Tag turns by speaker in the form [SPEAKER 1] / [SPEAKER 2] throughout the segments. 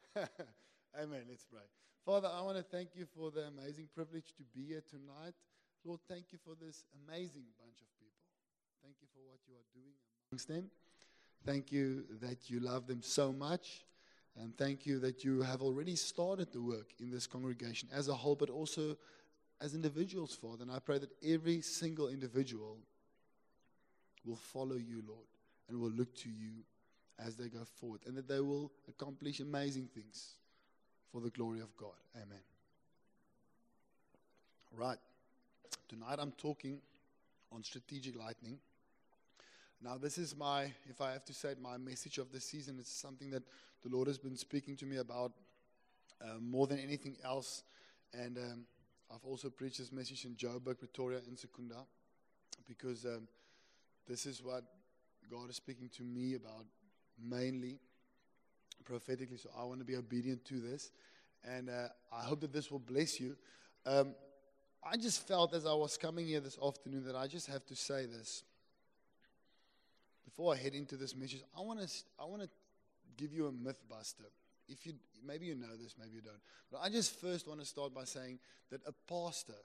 [SPEAKER 1] Amen. Let's pray. Father, I want to thank you for the amazing privilege to be here tonight. Lord, thank you for this amazing bunch of people. Thank you for what you are doing amongst them. Thank you that you love them so much. And thank you that you have already started the work in this congregation as a whole, but also as individuals, Father. And I pray that every single individual will follow you, Lord, and will look to you as they go forward, and that they will accomplish amazing things for the glory of God. Amen. Right. Tonight I'm talking on strategic lightning. Now this is my, if I have to say it, my message of the season. It's something that the Lord has been speaking to me about more than anything else. And I've also preached this message in Joburg, Pretoria, and Secunda, because this is what God is speaking to me about mainly prophetically. So I want to be obedient to this, and I hope that this will bless you. I just felt as I was coming here this afternoon that I just have to say this. Before I head into this message, I want to give you a myth buster. If you maybe you know this, maybe you don't. But I just first want to start by saying that a pastor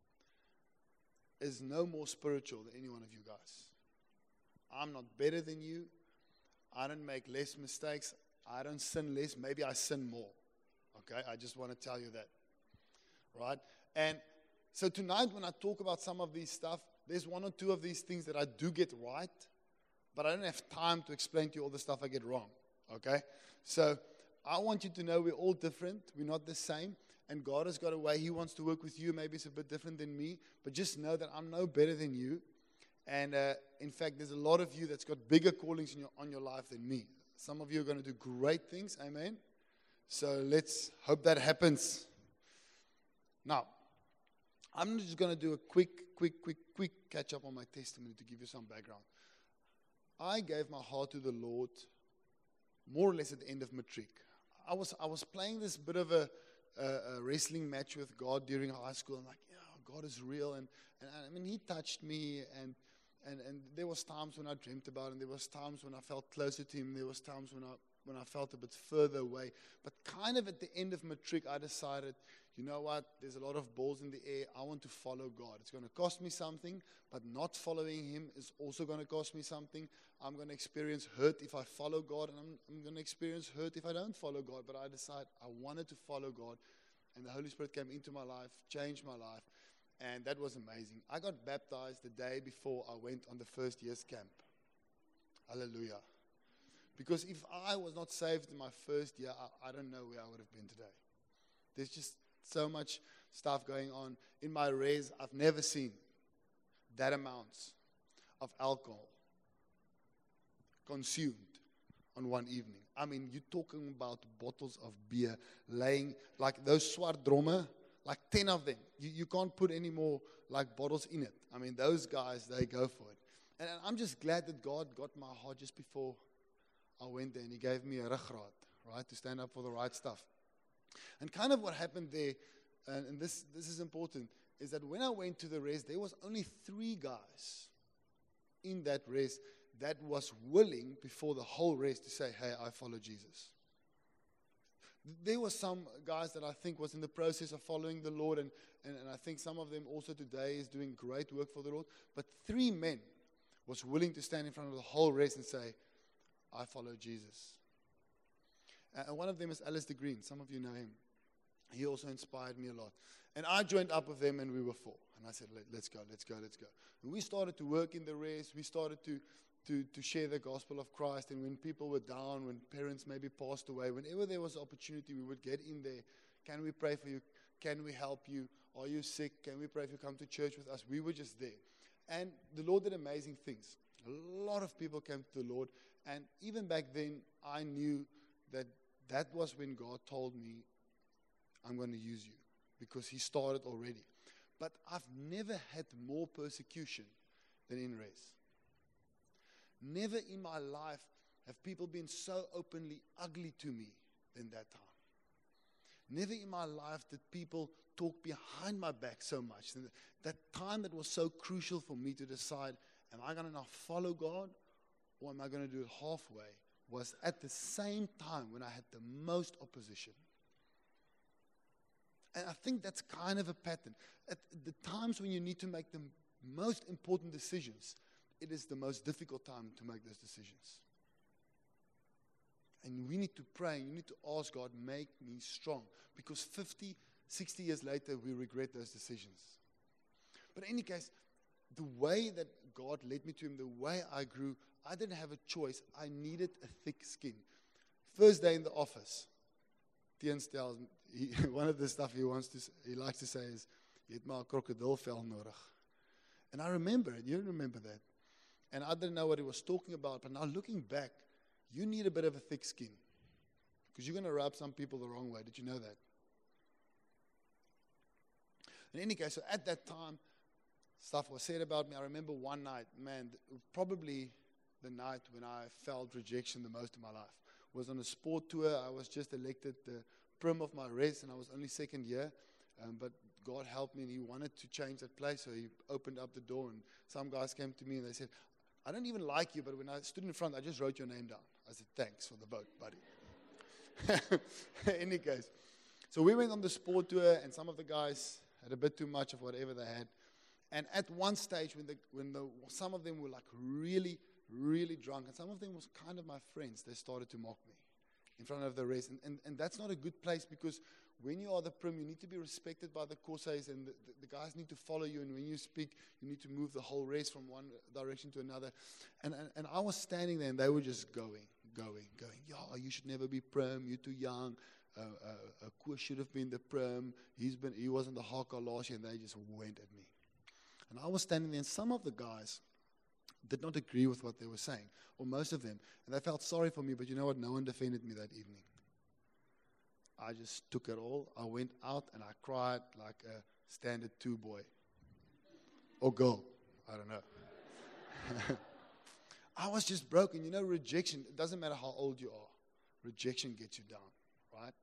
[SPEAKER 1] is no more spiritual than any one of you guys. I'm not better than you. I don't make less mistakes. I don't sin less. Maybe I sin more. Okay? I just want to tell you that. Right? And so tonight when I talk about some of these stuff, there's one or two of these things that I do get right, but I don't have time to explain to you all the stuff I get wrong. Okay? So I want you to know we're all different. We're not the same. And God has got a way He wants to work with you. Maybe it's a bit different than me, but just know that I'm no better than you. And in fact, there's a lot of you that's got bigger callings on your life than me. Some of you are going to do great things. Amen. So let's hope that happens. Now, I'm just going to do a quick catch up on my testimony to give you some background. I gave my heart to the Lord more or less at the end of matric. I was playing this bit of a wrestling match with God during high school. I'm like, yeah, God is real, and I mean, He touched me, and there was times when I dreamt about Him. There was times when I felt closer to Him. There was times when I felt a bit further away. But kind of at the end of matric, I decided, you know what? There's a lot of balls in the air. I want to follow God. It's going to cost me something, but not following Him is also going to cost me something. I'm going to experience hurt if I follow God, and I'm going to experience hurt if I don't follow God. But I decided I wanted to follow God, and the Holy Spirit came into my life, changed my life, and that was amazing. I got baptized the day before I went on the first year's camp. Hallelujah. Because if I was not saved in my first year, I don't know where I would have been today. There's just so much stuff going on. In my res, I've never seen that amount of alcohol consumed on one evening. I mean, you're talking about bottles of beer laying, like those swart dromme, like 10 of them. You can't put any more like bottles in it. I mean, those guys, they go for it. And I'm just glad that God got my heart just before I went there, and He gave me a rugrat, right, to stand up for the right stuff. And kind of what happened there, and this is important, is that when I went to the res, there was only 3 guys in that res that was willing before the whole res to say, hey, I follow Jesus. There were some guys that I think was in the process of following the Lord, and I think some of them also today is doing great work for the Lord. But 3 men was willing to stand in front of the whole res and say, I follow Jesus. And one of them is Alistair Green. Some of you know him. He also inspired me a lot. And I joined up with them, and we were 4. And I said, let's go. And we started to work in the res. We started to share the gospel of Christ. And when people were down, when parents maybe passed away, whenever there was opportunity, we would get in there. Can we pray for you? Can we help you? Are you sick? Can we pray if you come to church with us? We were just there. And the Lord did amazing things. A lot of people came to the Lord. And even back then, I knew that was when God told me, I'm going to use you, because He started already. But I've never had more persecution than in res. Never in my life have people been so openly ugly to me than that time. Never in my life did people talk behind my back so much. That time that was so crucial for me to decide, am I going to now follow God, or am I going to do it halfway was at the same time when I had the most opposition. And I think that's kind of a pattern. At the times when you need to make the most important decisions, it is the most difficult time to make those decisions. And we need to pray, and you need to ask God, make me strong. Because 50, 60 years later, we regret those decisions. But in any case, the way that God led me to Him, the way I grew, I didn't have a choice. I needed a thick skin. First day in the office, Tiens tells me, one of the stuff he likes to say is, "Jy het maar 'n krokodilvel nodig." And I remember it. You remember that. And I didn't know what he was talking about. But now looking back, you need a bit of a thick skin. Because you're going to rub some people the wrong way. Did you know that? In any case, so at that time, stuff was said about me. I remember one night, man, probably the night when I felt rejection the most in my life. Was on a sport tour. I was just elected the prim of my res, and I was only second year. But God helped me, and He wanted to change that place, so He opened up the door, and some guys came to me, and they said, "I don't even like you, but when I stood in front, I just wrote your name down." I said, "Thanks for the vote, buddy." In any case, so we went on the sport tour, and some of the guys had a bit too much of whatever they had. And at one stage, when some of them were like really, really drunk, and some of them was kind of my friends, they started to mock me in front of the rest. And that's not a good place, because when you are the prim, you need to be respected by the Corsaires, and the guys need to follow you. And when you speak, you need to move the whole rest from one direction to another. And I was standing there, and they were just going. "Yeah, you should never be prim. You're too young. Koos should have been the prim. He wasn't the haka last year," and they just went at me. And I was standing there, and some of the guys did not agree with what they were saying, or most of them. And they felt sorry for me, but you know what? No one defended me that evening. I just took it all. I went out, and I cried like a standard 2 boy. Or girl. I don't know. I was just broken. You know, rejection, it doesn't matter how old you are. Rejection gets you down, right?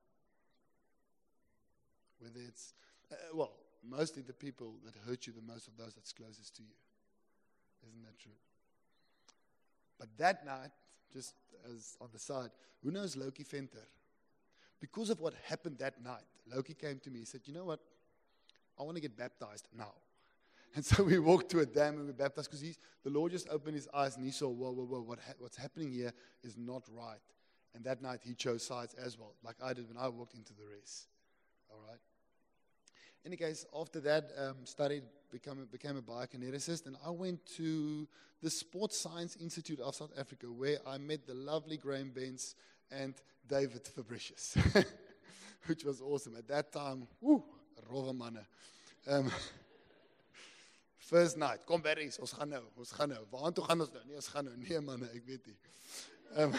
[SPEAKER 1] Whether it's, mostly the people that hurt you the most are those that's closest to you. Isn't that true? But that night, just as on the side, who knows Loki Venter? Because of what happened that night, Loki came to me. He said, "You know what? I want to get baptized now." And so we walked to a dam and we baptized, because the Lord just opened His eyes and He saw, whoa, what's happening here is not right. And that night He chose sides as well, like I did when I walked into the race. All right. In any case, after that, studied, became a biokineticist, and I went to the Sports Science Institute of South Africa, where I met the lovely Graham Benz and David Fabricius, which was awesome. At that time, rowwe manne. First night, kom berries, ons gaan nou. Waartoe gaan ons nou? Nee, ons gaan nou. Nee manne, ek weet nie.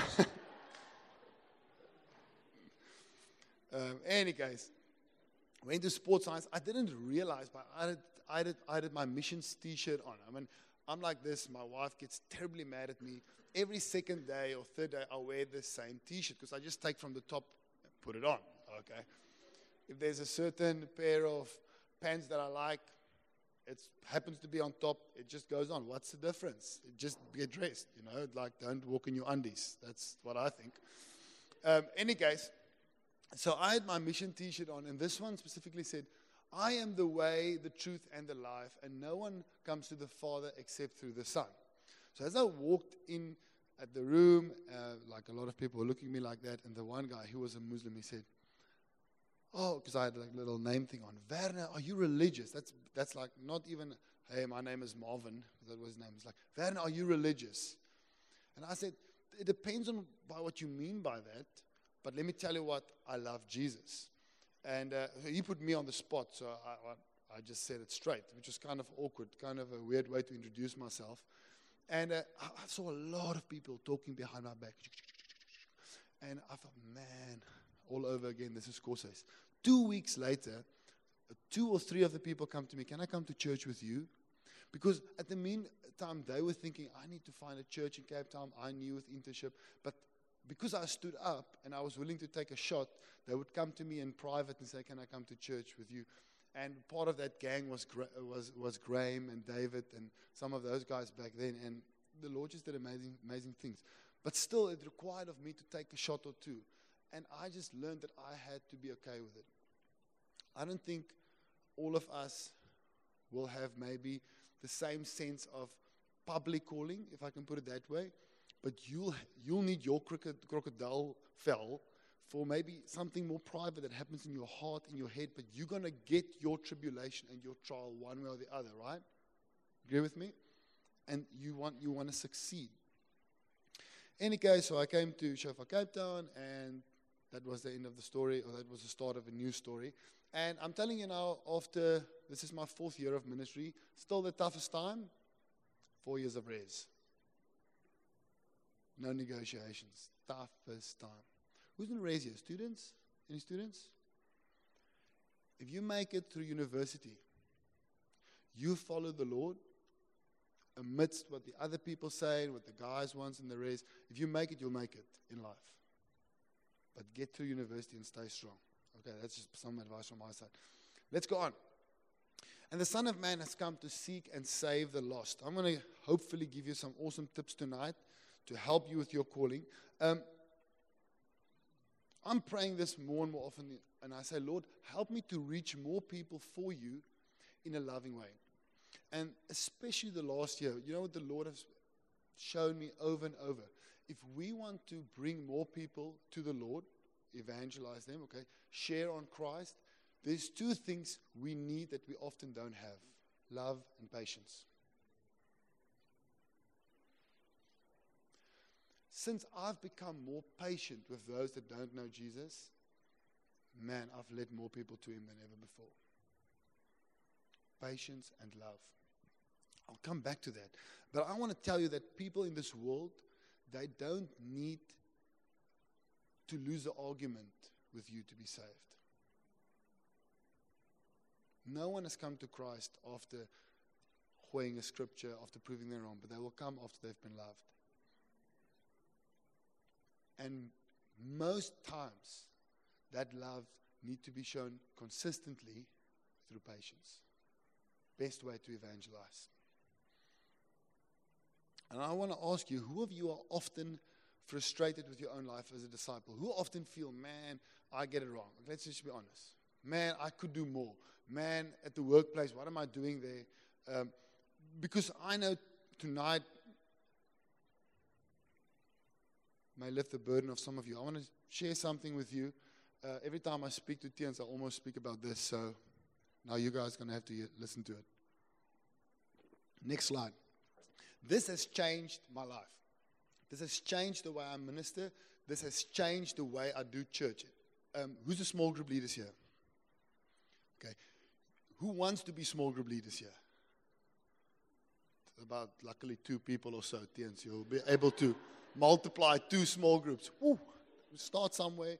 [SPEAKER 1] Any case, went to sports science. I didn't realize, but I had my missions T-shirt on. I mean, I'm like this. My wife gets terribly mad at me. Every second day or third day, I wear the same T-shirt, because I just take from the top and put it on. Okay. If there's a certain pair of pants that I like, it happens to be on top, it just goes on. What's the difference? Just get dressed, like don't walk in your undies. That's what I think. Any case, so I had my mission T-shirt on, and this one specifically said, "I am the way, the truth, and the life, and no one comes to the Father except through the Son." So as I walked in at the room, like a lot of people were looking at me like that, and the one guy, who was a Muslim, he said, because I had like a little name thing on, "Werner, are you religious?" That's like not even, "Hey, my name is Marvin," that was his name. It's like, "Werner, are you religious?" And I said, "It depends on by what you mean by that, but let me tell you what, I love Jesus." And he put me on the spot, so I just said it straight, which was kind of awkward, kind of a weird way to introduce myself. And I saw a lot of people talking behind my back. And I thought, man, all over again, this is Corsaires. 2 weeks later, 2 or 3 of the people come to me, "Can I come to church with you?" Because at the meantime, they were thinking, I need to find a church in Cape Town. I knew with internship. But because I stood up and I was willing to take a shot, they would come to me in private and say, "Can I come to church with you?" And part of that gang was Graham and David and some of those guys back then. And the Lord just did amazing things. But still, it required of me to take a shot or two. And I just learned that I had to be okay with it. I don't think all of us will have maybe the same sense of public calling, if I can put it that way. But you'll need your crocodile fell for maybe something more private that happens in your heart, in your head. But you're going to get your tribulation and your trial one way or the other, right? Agree with me? And you want to succeed. Any case, so I came to Shofar Cape Town, and that was the end of the story, or that was the start of a new story. And I'm telling you now, after, this is my 4th year of ministry, still the toughest time, 4 years of res. No negotiations, toughest time. Who's in res here? Students? Any students? If you make it through university, you follow the Lord, amidst what the other people say, what the guys want in the res, if you make it, you'll make it in life. But get through university and stay strong. Okay, that's just some advice from my side. Let's go on. And the Son of Man has come to seek and save the lost. I'm going to hopefully give you some awesome tips tonight to help you with your calling. I'm praying this more and more often, and I say, Lord, help me to reach more people for you in a loving way. And especially the last year, you know what the Lord has shown me over and over? If we want to bring more people to the Lord, evangelize them, okay, share on Christ, there's 2 things we need that we often don't have: love and patience. Since I've become more patient with those that don't know Jesus, man, I've led more people to Him than ever before. Patience and love. I'll come back to that. But I want to tell you that people in this world, they don't need to lose the argument with you to be saved. No one has come to Christ after hoying a scripture, after proving they're wrong, but they will come after they've been loved. And most times, that love needs to be shown consistently through patience. Best way to evangelize. And I want to ask you, who of you are often frustrated with your own life as a disciple? Who often feel, man, I get it wrong? Let's just be honest. Man, I could do more. Man, at the workplace, what am I doing there? Because I know tonight may lift the burden of some of you. I want to share something with you. Every time I speak to teens, I almost speak about this. So now you guys are going to have to listen to it. Next slide. This has changed my life. This has changed the way I minister. This has changed the way I do church. Who's the small group leaders here? Okay. Who wants to be small group leaders here? About, luckily, 2 people or so. Teens, you'll be able to multiply 2 small groups. Woo, start somewhere.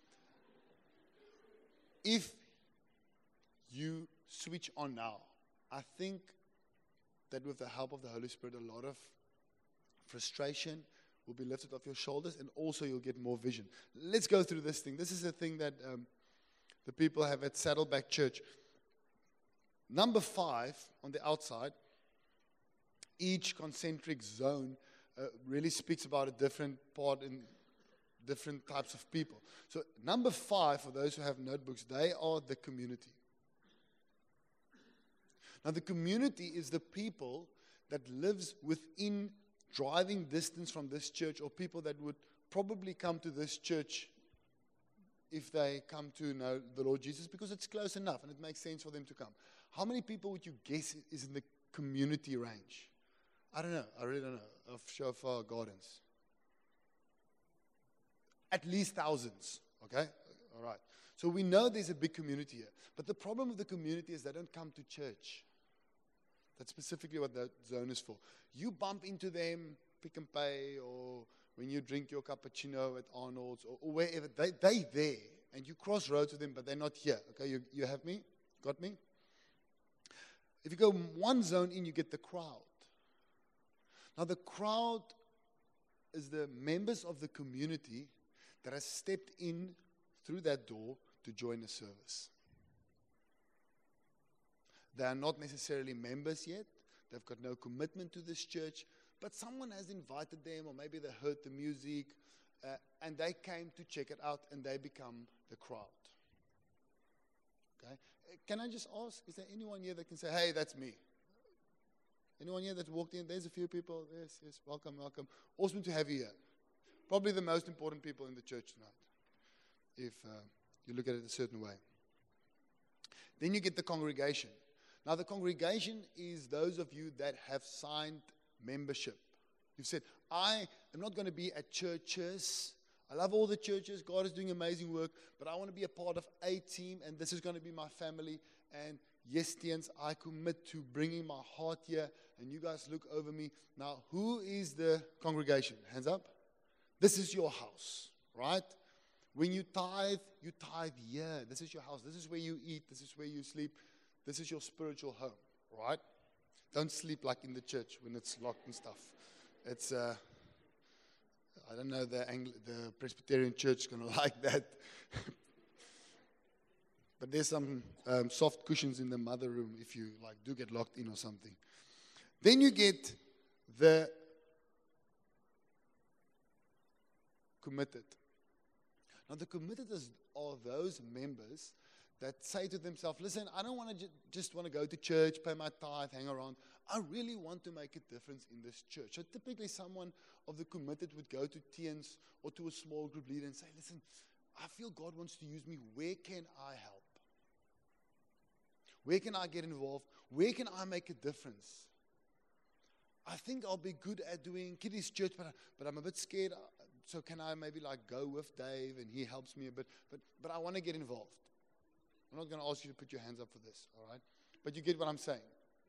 [SPEAKER 1] If you switch on now, I think that with the help of the Holy Spirit, a lot of frustration will be lifted off your shoulders, and also you'll get more vision. Let's go through this thing. This is a thing that the people have at Saddleback Church. Number 5 on the outside, each concentric zone really speaks about a different part in different types of people. So number 5, for those who have notebooks, they are the community. Now the community is the people that lives within driving distance from this church, or people that would probably come to this church if they come to know the Lord Jesus, because it's close enough and it makes sense for them to come. How many people would you guess is in the community range? I don't know. I really don't know. Of Shofar Gardens. At least thousands. Okay? All right. So we know there's a big community here. But the problem with the community is they don't come to church. That's specifically what that zone is for. You bump into them, Pick and Pay, or when you drink your cappuccino at Arnold's, or wherever. They there. And you cross roads with them, but they're not here. Okay? You have me? Got me? If you go one zone in, you get the crowd. Now the crowd is the members of the community that has stepped in through that door to join the service. They are not necessarily members yet. They've got no commitment to this church, but someone has invited them, or maybe they heard the music, and they came to check it out, and they become the crowd. Okay? Can I just ask, is there anyone here that can say, hey, that's me? Anyone here that walked in? There's a few people. Yes, welcome. Awesome to have you here. Probably the most important people in the church tonight, if you look at it a certain way. Then you get the congregation. Now, the congregation is those of you that have signed membership. You've said, I am not going to be at churches. I love all the churches. God is doing amazing work, but I want to be a part of a team, and this is going to be my family. And yes, Tiens, I commit to bringing my heart here, and you guys look over me. Now, who is the congregation? Hands up. This is your house, right? When you tithe here. This is your house. This is where you eat. This is where you sleep. This is your spiritual home, right? Don't sleep like in the church when it's locked and stuff. It's, I don't know, the Presbyterian church is going to like that. But there's some soft cushions in the mother room if you do get locked in or something. Then you get the committed. Now, the committed are those members that say to themselves, listen, I don't want to just want to go to church, pay my tithe, hang around. I really want to make a difference in this church. So typically someone of the committed would go to Tiens or to a small group leader and say, listen, I feel God wants to use me. Where can I help? Where can I get involved? Where can I make a difference? I think I'll be good at doing kiddies church, but I'm a bit scared. So can I maybe go with Dave and he helps me a bit? But I want to get involved. I'm not going to ask you to put your hands up for this, all right? But you get what I'm saying.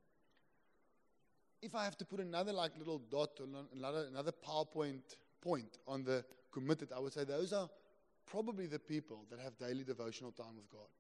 [SPEAKER 1] If I have to put another little dot or another PowerPoint point on the committed, I would say those are probably the people that have daily devotional time with God.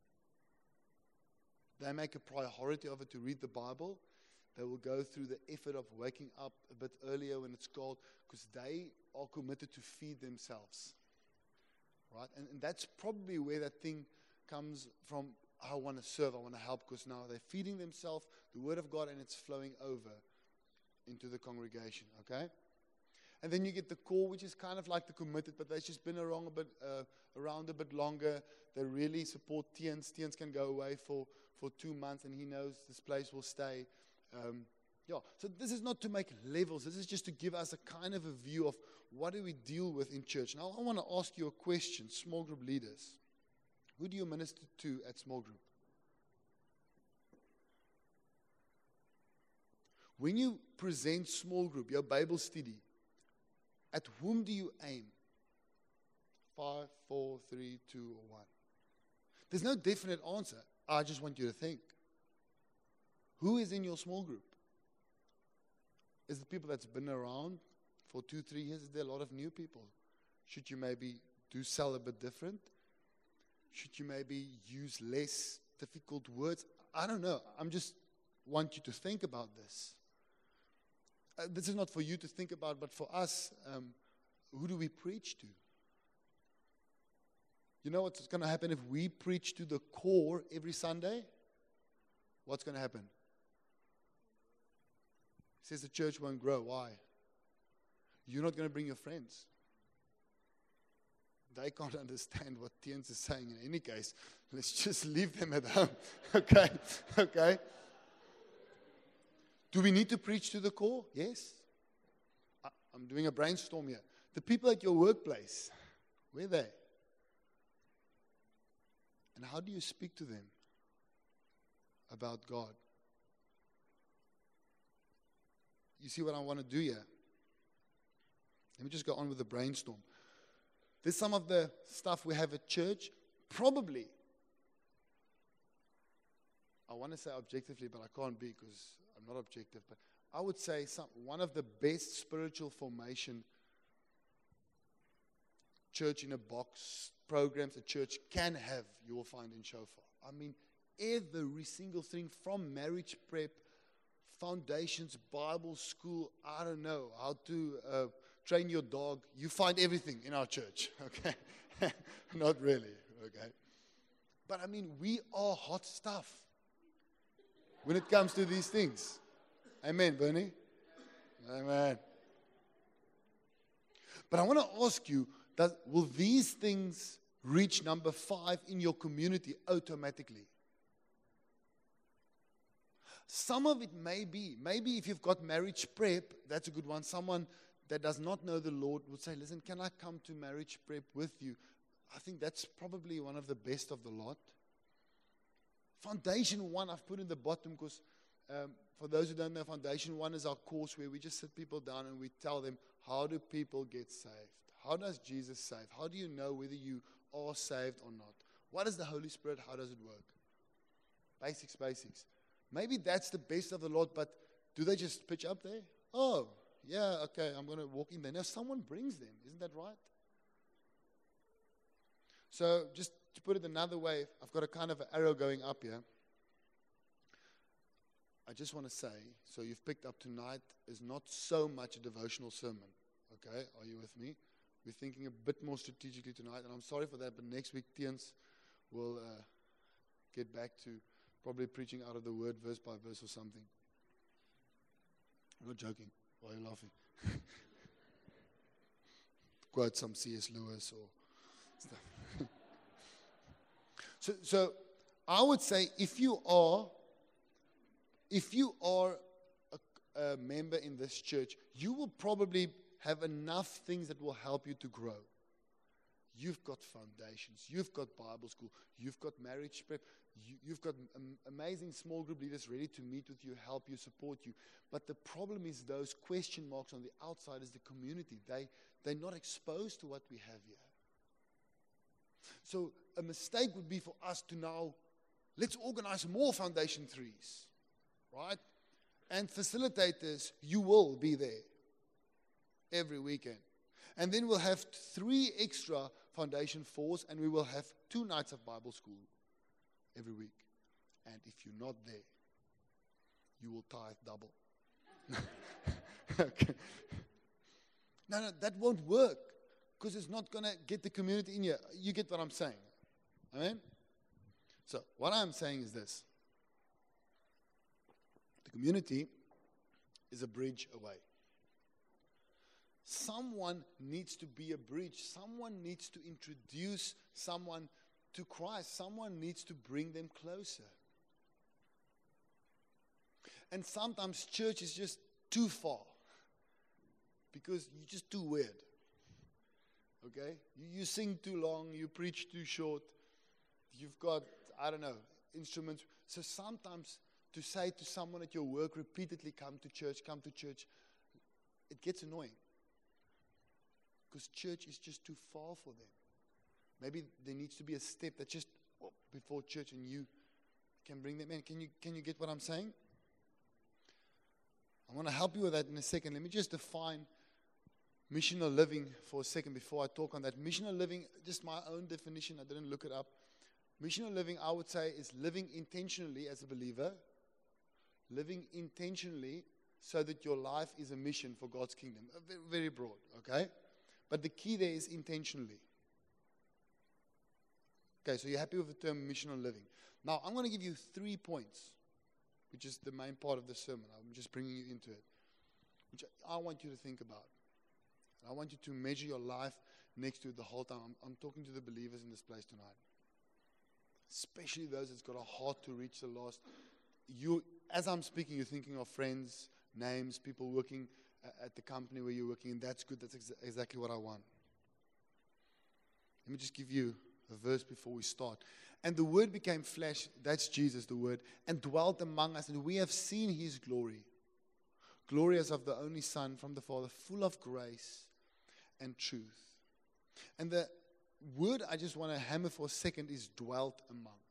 [SPEAKER 1] They make a priority of it to read the Bible. They will go through the effort of waking up a bit earlier when it's cold because they are committed to feed themselves, right? And that's probably where that thing comes from. I want to serve, I want to help, because now they're feeding themselves the Word of God and it's flowing over into the congregation, okay? And then you get the core, which is kind of like the committed, but they've just been around a bit longer. They really support Tiens. Tiens can go away for 2 months and he knows this place will stay. So this is not to make levels. This is just to give us a kind of a view of what do we deal with in church. Now, I want to ask you a question, small group leaders. Who do you minister to at small group? When you present small group, your Bible study, at whom do you aim? 5, 4, 3, 2, or 1? There's no definite answer. I just want you to think. Who is in your small group? Is it people that's been around for 2, 3 years? Is there a lot of new people? Should you maybe do sell a bit different? Should you maybe use less difficult words? I don't know. I'm just want you to think about this. This is not for you to think about, but for us, who do we preach to? You know what's going to happen if we preach to the core every Sunday? What's going to happen? He says the church won't grow. Why? You're not going to bring your friends. They can't understand what Tiens is saying in any case. Let's just leave them at home. Okay? Do we need to preach to the core? Yes. I'm doing a brainstorm here. The people at your workplace, where are they? And how do you speak to them about God? You see what I want to do here? Let me just go on with the brainstorm. There's some of the stuff we have at church, probably, I want to say objectively, but I can't be because I'm not objective, but I would say one of the best spiritual formation church in a box programs a church can have, you will find in Shofar. I mean, every single thing from marriage prep, foundations, Bible school, I don't know, how to train your dog. You find everything in our church, okay? Not really, okay? But I mean, we are hot stuff when it comes to these things. Amen, Bernie? Amen. But I want to ask you, will these things reach number 5 in your community automatically? Some of it may be. Maybe if you've got marriage prep, that's a good one. Someone that does not know the Lord would say, listen, can I come to marriage prep with you? I think that's probably one of the best of the lot. Foundation 1, I've put in the bottom because for those who don't know, Foundation 1 is our course where we just sit people down and we tell them, how do people get saved? How does Jesus save? How do you know whether you are saved or not? What is the Holy Spirit? How does it work? Basics. Maybe that's the best of the lot, but do they just pitch up there? Oh, yeah, okay, I'm going to walk in there. Now, someone brings them. Isn't that right? So, just to put it another way, I've got a kind of an arrow going up here. I just want to say, so you've picked up tonight is not so much a devotional sermon. Okay, are you with me? We're thinking a bit more strategically tonight, and I'm sorry for that, but next week, Tiens will get back to probably preaching out of the word verse by verse or something. I'm not joking. Why are you laughing? Quote some C.S. Lewis or stuff. So I would say if you are a member in this church, you will probably have enough things that will help you to grow. You've got foundations. You've got Bible school. You've got marriage prep. You've got amazing small group leaders ready to meet with you, help you, support you. But the problem is those question marks on the outside is the community. They're not exposed to what we have here. So a mistake would be for us to now, let's organize more Foundation 3s, right? And facilitators, you will be there every weekend. And then we'll have 3 extra Foundation 4s, and we will have 2 nights of Bible school every week. And if you're not there, you will tithe double. Okay. No, that won't work because it's not going to get the community in here. You get what I'm saying? Amen? So what I'm saying is this. The community is a bridge away. Someone needs to be a bridge. Someone needs to introduce someone to Christ. Someone needs to bring them closer. And sometimes church is just too far because you're just too weird. Okay? You sing too long, you preach too short, you've got, I don't know, instruments. So sometimes to say to someone at your work repeatedly, come to church, it gets annoying. Because church is just too far for them. Maybe there needs to be a step that's just before church and you can bring them in. Can you get what I'm saying? I want to help you with that in a second. Let me just define missional living for a second before I talk on that. Missional living, just my own definition, I didn't look it up. Missional living, I would say, is living intentionally as a believer, living intentionally so that your life is a mission for God's kingdom. Very, very broad, okay? But the key there is intentionally. Okay, so you're happy with the term missional living. Now, I'm going to give you 3 points, which is the main part of the sermon. I'm just bringing you into it, which I want you to think about. And I want you to measure your life next to it the whole time. I'm talking to the believers in this place tonight, especially those that's got a heart to reach the lost. As I'm speaking, you're thinking of friends, names, people working at the company where you're working, and that's good. That's exactly what I want. Let me just give you a verse before we start. And the Word became flesh, that's Jesus, the Word, and dwelt among us, and we have seen His glory. Glory as of the only Son from the Father, full of grace and truth. And the word I just want to hammer for a second is dwelt.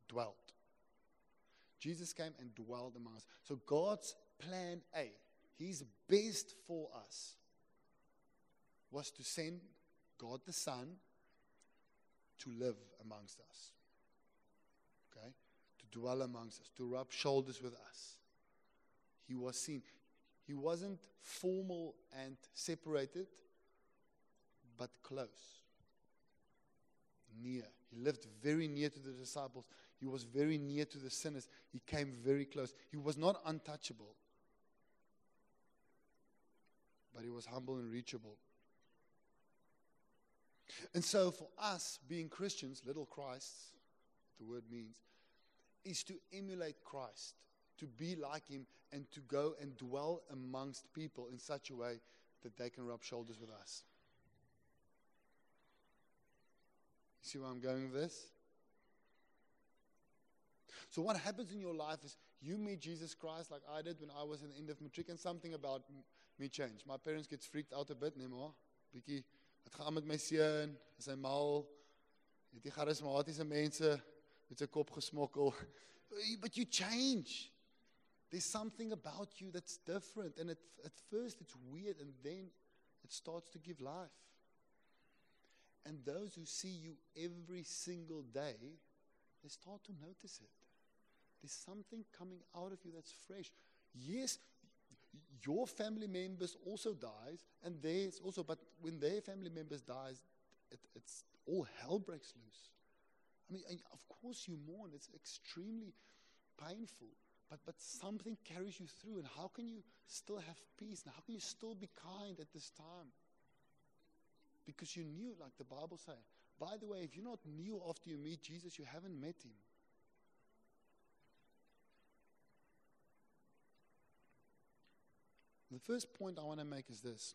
[SPEAKER 1] Jesus came and dwelled among us. So God's plan A, His best for us, was to send God the Son to live amongst us. Okay? To dwell amongst us, to rub shoulders with us. He was seen. He wasn't formal and separated, but close. Near. He lived very near to the disciples. He was very near to the sinners. He came very close. He was not untouchable. but he was humble and reachable. And so for us, being Christians, little Christs, the word means, is to emulate Christ, to be like him, and to go and dwell amongst people in such a way that they can rub shoulders with us. You see where I'm going with this? So what happens in your life is you meet Jesus Christ like I did when I was in the end of matric, and something about me changed. My parents get freaked out a bit, nee maar, bietjie, wat gaan met my seun, is hy mal, het die charismatiese mense met sy kop gesmokkel. But you change. There's something about you that's different, and at first it's weird, and then it starts to give life. And those who see you every single day, they start to notice it. There's something coming out of you that's fresh. Yes, your family members also dies, and theirs also, but when their family members dies, it's all hell breaks loose. I mean, of course you mourn. It's extremely painful, but something carries you through. And how can you still have peace? And how can you still be kind at this time? Because you knew, like the Bible says. By the way, if you're not new after you meet Jesus, you haven't met him. The first point I want to make is this.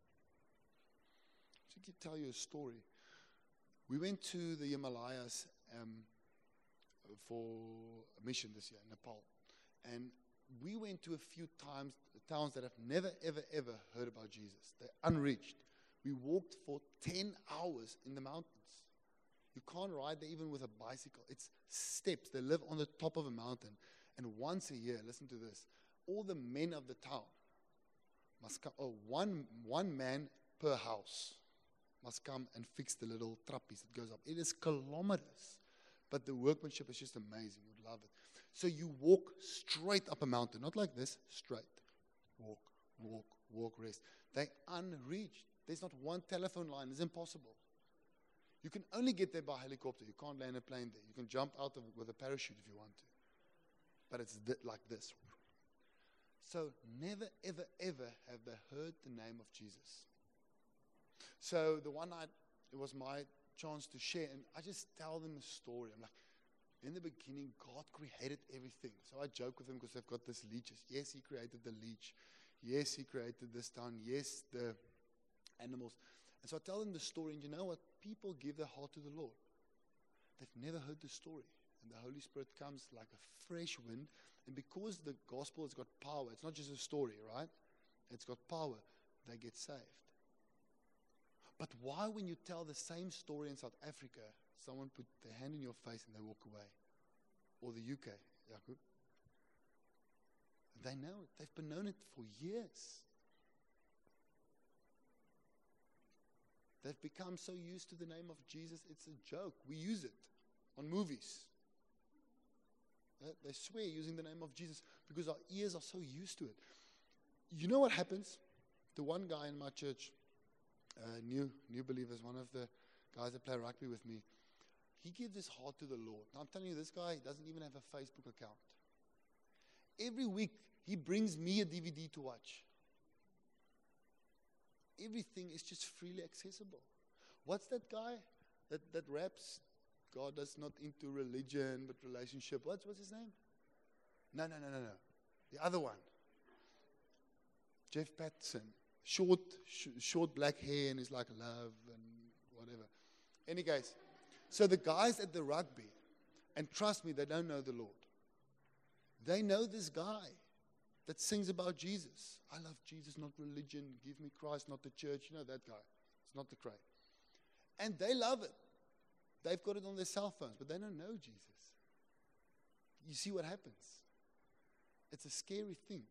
[SPEAKER 1] I can tell you a story. We went to the Himalayas for a mission this year in Nepal. And we went to a few towns that have never, ever, ever heard about Jesus. They're unreached. We walked for 10 hours in the mountains. You can't ride there even with a bicycle. It's steps. They live on the top of a mountain. And once a year, listen to this, all the men of the town must come, one man per house must come and fix the little trappies that goes up. It is kilometers, but the workmanship is just amazing. You'd love it. So you walk straight up a mountain, not like this, straight. Walk, walk, walk, rest. They're unreached. There's not one telephone line. It's impossible. You can only get there by helicopter. You can't land a plane there. You can jump out with a parachute if you want to. But it's like this. So never, ever, ever have they heard the name of Jesus. So the one night, it was my chance to share, and I just tell them a story. I'm like, in the beginning, God created everything. So I joke with them because they've got this leeches. Yes, he created the leech. Yes, he created this town. Yes, the animals. And so I tell them the story, and you know what? People give their heart to the Lord. They've never heard the story. And the Holy Spirit comes like a fresh wind. And because the gospel has got power, it's not just a story, right? It's got power. They get saved. But why, when you tell the same story in South Africa, someone put their hand in your face and they walk away? Or the UK, Jacob? They know it. They've been known it for years. They've become so used to the name of Jesus, it's a joke. We use it on movies. They swear using the name of Jesus because our ears are so used to it. You know what happens? The one guy in my church, new believers, one of the guys that play rugby with me, he gives his heart to the Lord. Now I'm telling you, this guy doesn't even have a Facebook account. Every week, he brings me a DVD to watch. Everything is just freely accessible. What's that guy that raps? God is not into religion, but relationship. What's his name? No. The other one. Jeff Patterson. Short black hair, and he's like love and whatever. Any case, so the guys at the rugby, and trust me, they don't know the Lord. They know this guy that sings about Jesus. I love Jesus, not religion. Give me Christ, not the church. You know that guy. It's not the crowd. And they love it. They've got it on their cell phones, but they don't know Jesus. You see what happens? It's a scary thing.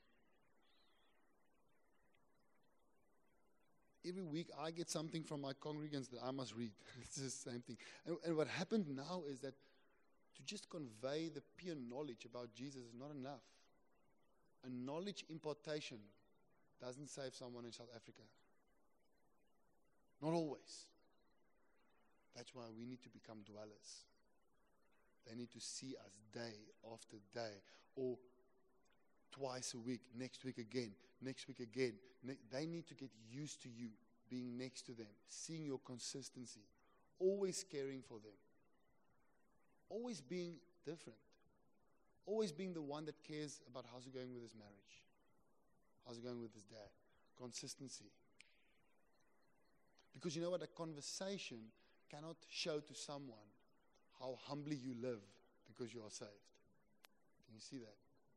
[SPEAKER 1] Every week I get something from my congregants that I must read. It's the same thing. And what happened now is that to just convey the pure knowledge about Jesus is not enough. A knowledge impartation doesn't save someone in South Africa. Not always. That's why we need to become dwellers. They need to see us day after day, or twice a week, next week again, next week again. They need to get used to you being next to them, seeing your consistency, always caring for them, always being different, always being the one that cares about how's it going with his marriage, how's it going with his dad. Consistency. Because you know what? A conversation cannot show to someone how humbly you live because you are saved. Can you see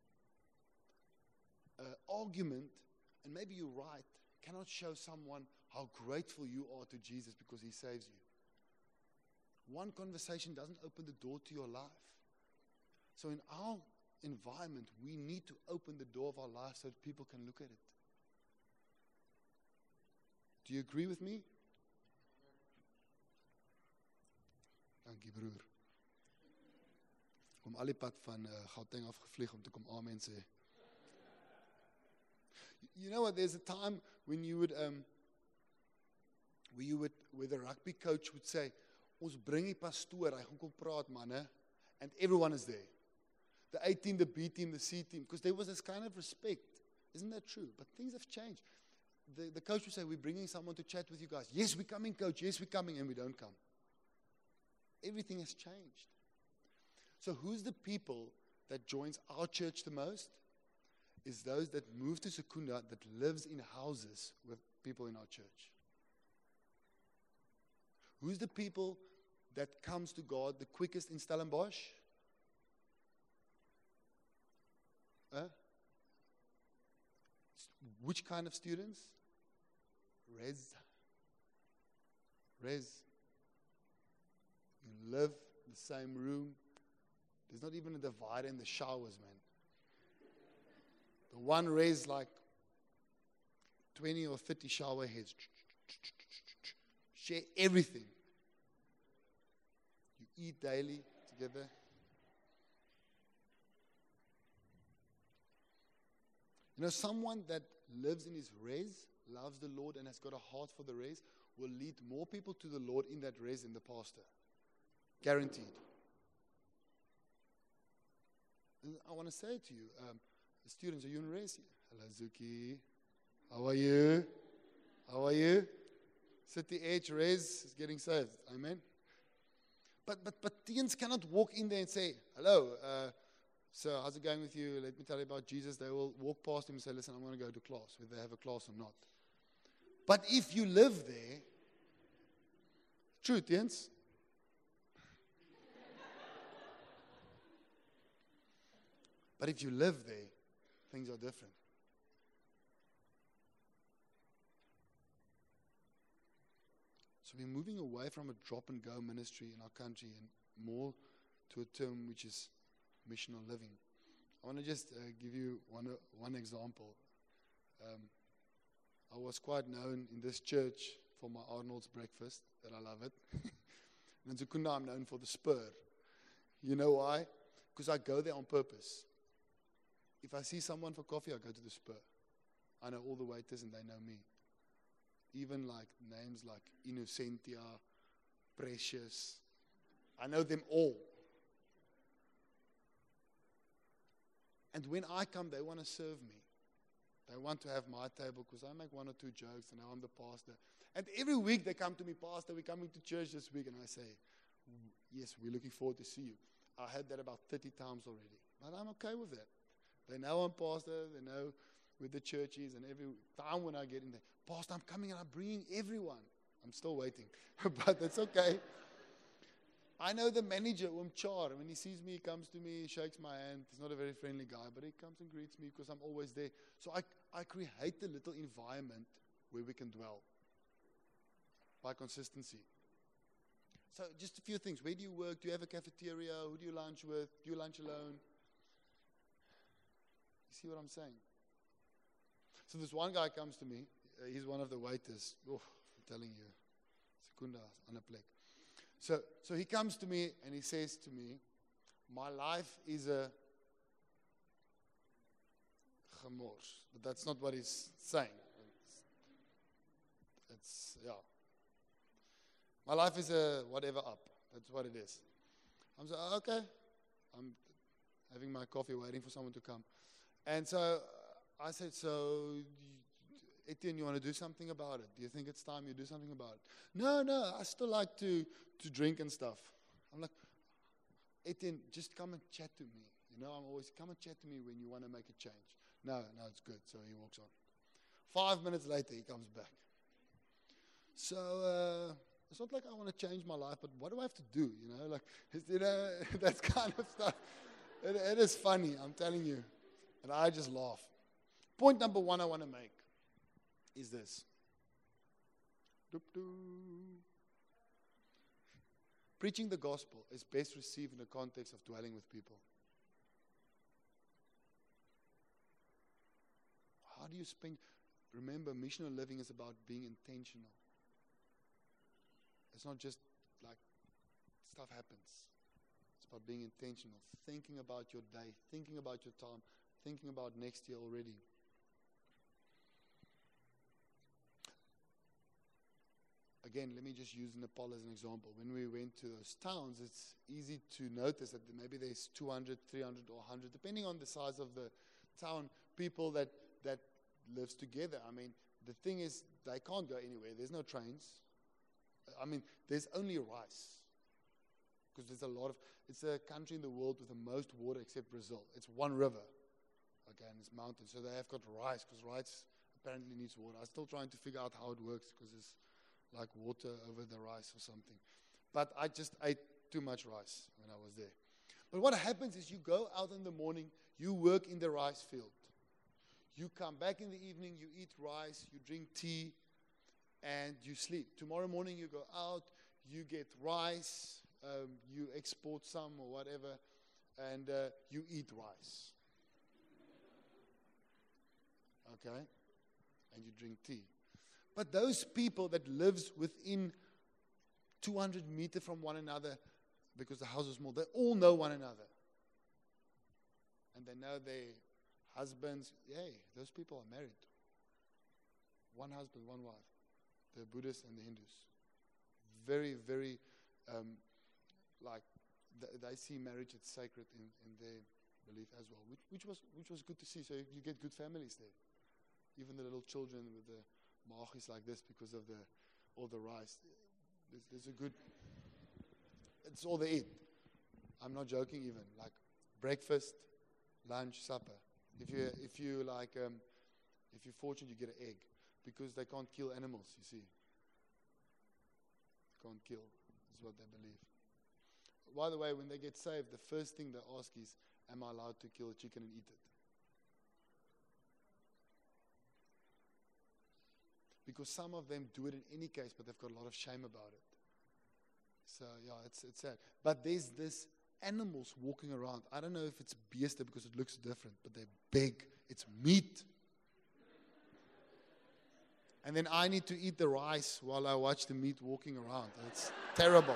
[SPEAKER 1] that? Argument, and maybe you're right, cannot show someone how grateful you are to Jesus because he saves you. One conversation doesn't open the door to your life. So in our environment, we need to open the door of our life so that people can look at it. Do you agree with me? Dankie broer. Kom al die pad van Gauteng afgevlieg om te kom amen sê. You know what, there's a time when you would where the rugby coach would say, ons bring die pastoor, hy gaan kom praat manne, and everyone is there. The A team, the B team, the C team, because there was this kind of respect. Isn't that true? But things have changed. The coach would say, we're bringing someone to chat with you guys. Yes, we're coming, coach. Yes, we're coming, and we don't come. Everything has changed. So who's the people that joins our church the most? Is those that move to Secunda that lives in houses with people in our church. Who's the people that comes to God the quickest in Stellenbosch? Which kind of students? Res. You live in the same room. There's not even a divider in the showers, man. The one res like 20 or 30 shower heads. Share everything. You eat daily together. You know, someone that lives in his res, loves the Lord and has got a heart for the res, will lead more people to the Lord in that res than the pastor. Guaranteed. And I want to say to you, students, are you in res? Hello, Zuki. How are you? How are you? City Edge res is getting saved. Amen. But teens cannot walk in there and say, hello, so how's it going with you? Let me tell you about Jesus. They will walk past him and say, listen, I'm going to go to class, whether they have a class or not. But if you live there, true, teens. But if you live there, things are different. So we're moving away from a drop-and-go ministry in our country and more to a term which is missional living. I want to just give you one example. I was quite known in this church for my Arnold's breakfast, that I love it. And in Secunda, I'm known for the Spur. You know why? Because I go there on purpose. If I see someone for coffee, I go to the Spur. I know all the waiters and they know me. Even like names like Innocentia, Precious. I know them all. And when I come, they want to serve me. They want to have my table because I make one or two jokes and now I'm the pastor. And every week they come to me, Pastor, we're coming to church this week. And I say, yes, we're looking forward to see you. I had that about 30 times already. But I'm okay with that. They know I'm pastor. They know where the church is. And every time when I get in there, Pastor, I'm coming and I'm bringing everyone. I'm still waiting. But that's okay. I know the manager, Umchar. When he sees me, he comes to me, shakes my hand. He's not a very friendly guy, but he comes and greets me because I'm always there. So I create a little environment where we can dwell by consistency. So just a few things. Where do you work? Do you have a cafeteria? Who do you lunch with? Do you lunch alone? You see what I'm saying? So this one guy comes to me. He's one of the waiters. Oh, I'm telling you. Secunda on a plek. So he comes to me and he says to me, my life is a gemors. But that's not what he's saying. It's yeah. My life is a whatever up. That's what it is. I'm saying, okay. I'm having my coffee waiting for someone to come. And so I said, so, Etienne, you want to do something about it? Do you think it's time you do something about it? No, I still like to drink and stuff. I'm like, Etienne, just come and chat to me. You know, I'm always, come and chat to me when you want to make a change. No, it's good. So he walks on. 5 minutes later, he comes back. So it's not like I want to change my life, but what do I have to do? You know, like, that kind of stuff. It is funny, I'm telling you. And I just laugh. Point number 1 I want to make is this. Preaching the gospel is best received in the context of dwelling with people. How do you spend? Remember, missional living is about being intentional. It's not just like stuff happens. It's about being intentional, thinking about your day, thinking about your time, thinking about next year already. Again, let me just use Nepal as an example. When we went to those towns, it's easy to notice that maybe there's 200, 300, or 100, depending on the size of the town, people that lives together. I mean, the thing is, they can't go anywhere. There's no trains. I mean, there's only rice. Because it's a country in the world with the most water except Brazil. It's one river. Okay, and it's mountains. So they have got rice, because rice apparently needs water. I'm still trying to figure out how it works, because it's like water over the rice or something. But I just ate too much rice when I was there. But what happens is you go out in the morning, you work in the rice field. You come back in the evening, you eat rice, you drink tea, and you sleep. Tomorrow morning you go out, you get rice, you export some or whatever, and you eat rice. Okay? And you drink tea. But those people that lives within 200 meters from one another, because the house is small, they all know one another. And they know their husbands. Hey, those people are married. One husband, one wife. The Buddhists and the Hindus. Very, very, they see marriage as sacred in their belief as well, which was good to see. So you get good families there. Even the little children with the machis like this because of all the rice. There's a good. It's all they eat. I'm not joking even. Like breakfast, lunch, supper. If you're fortunate, you get an egg, because they can't kill animals. You see, can't kill. Is what they believe. By the way, when they get saved, the first thing they ask is, "Am I allowed to kill a chicken and eat it?" Because some of them do it in any case, but they've got a lot of shame about it. So yeah, it's sad. But there's this animals walking around. I don't know if it's beeste because it looks different, but they're big. It's meat. And then I need to eat the rice while I watch the meat walking around. It's terrible.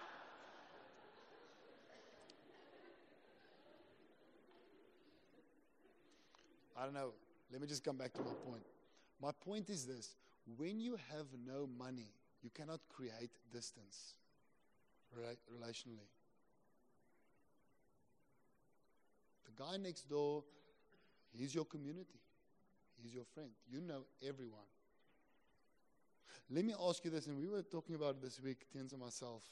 [SPEAKER 1] I don't know. Let me just come back to my point. My point is this. When you have no money, you cannot create distance relationally. The guy next door, he's your community. He's your friend. You know everyone. Let me ask you this, and we were talking about it this week, Tiens and myself.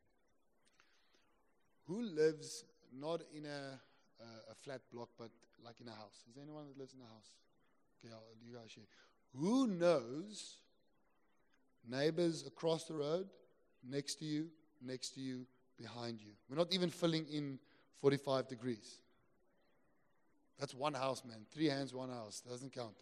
[SPEAKER 1] Who lives not in a flat block, but like in a house? Is there anyone that lives in a house? Okay, you guys share. Who knows neighbors across the road, next to you, behind you? We're not even filling in 45 degrees. That's one house, man. 3 hands, one house. Doesn't count.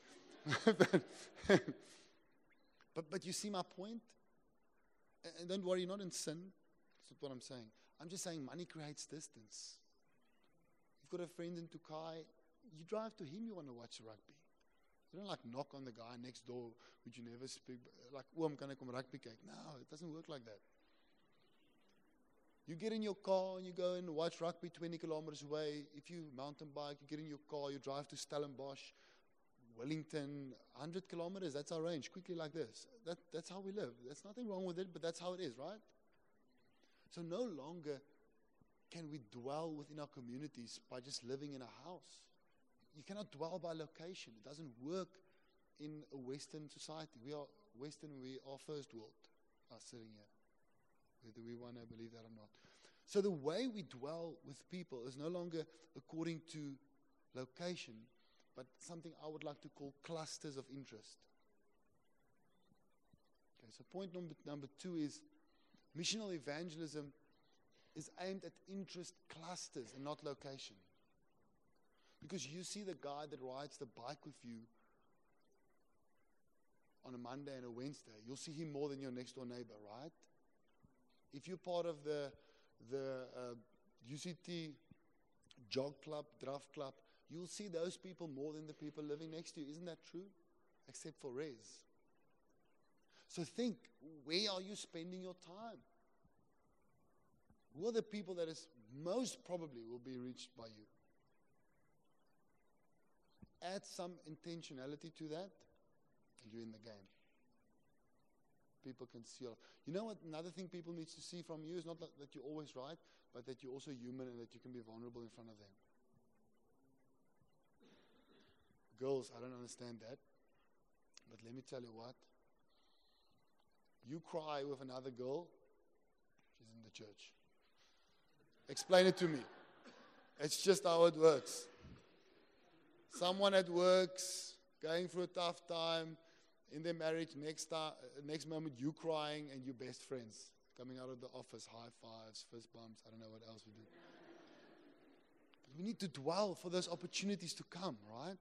[SPEAKER 1] But you see my point? And don't worry, you're not in sin. That's not what I'm saying. I'm just saying money creates distance. You've got a friend in Tukai. You drive to him, you want to watch rugby. You don't like knock on the guy next door, which you never speak, like, oh, I'm going to come rugby cake. No, it doesn't work like that. You get in your car and you go and watch rugby 20 kilometers away. If you mountain bike, you get in your car, you drive to Stellenbosch, Wellington, 100 kilometers, that's our range, quickly like this. That's how we live. There's nothing wrong with it, but that's how it is, right? So no longer can we dwell within our communities by just living in a house. you cannot dwell by location. It doesn't work in a Western society. We are Western, we are first world, us sitting here, whether we want to believe that or not. So the way we dwell with people is no longer according to location, but something I would like to call clusters of interest. Okay, so point number 2 is missional evangelism is aimed at interest clusters and not location. Because you see the guy that rides the bike with you on a Monday and a Wednesday, you'll see him more than your next door neighbor, right? If you're part of the UCT jog club, draft club, you'll see those people more than the people living next to you. Isn't that true? Except for Rez. So think, where are you spending your time? Who are the people that is most probably will be reached by you? Add some intentionality to that, and you're in the game. People can see. You know what? Another thing people need to see from you is not that you're always right, but that you're also human and that you can be vulnerable in front of them. Girls, I don't understand that. But let me tell you what. You cry with another girl, she's in the church. Explain it to me. It's just how it works. Someone at work's going through a tough time in their marriage, next moment you crying and you best friends. Coming out of the office, high fives, fist bumps, I don't know what else we do. But we need to dwell for those opportunities to come, right?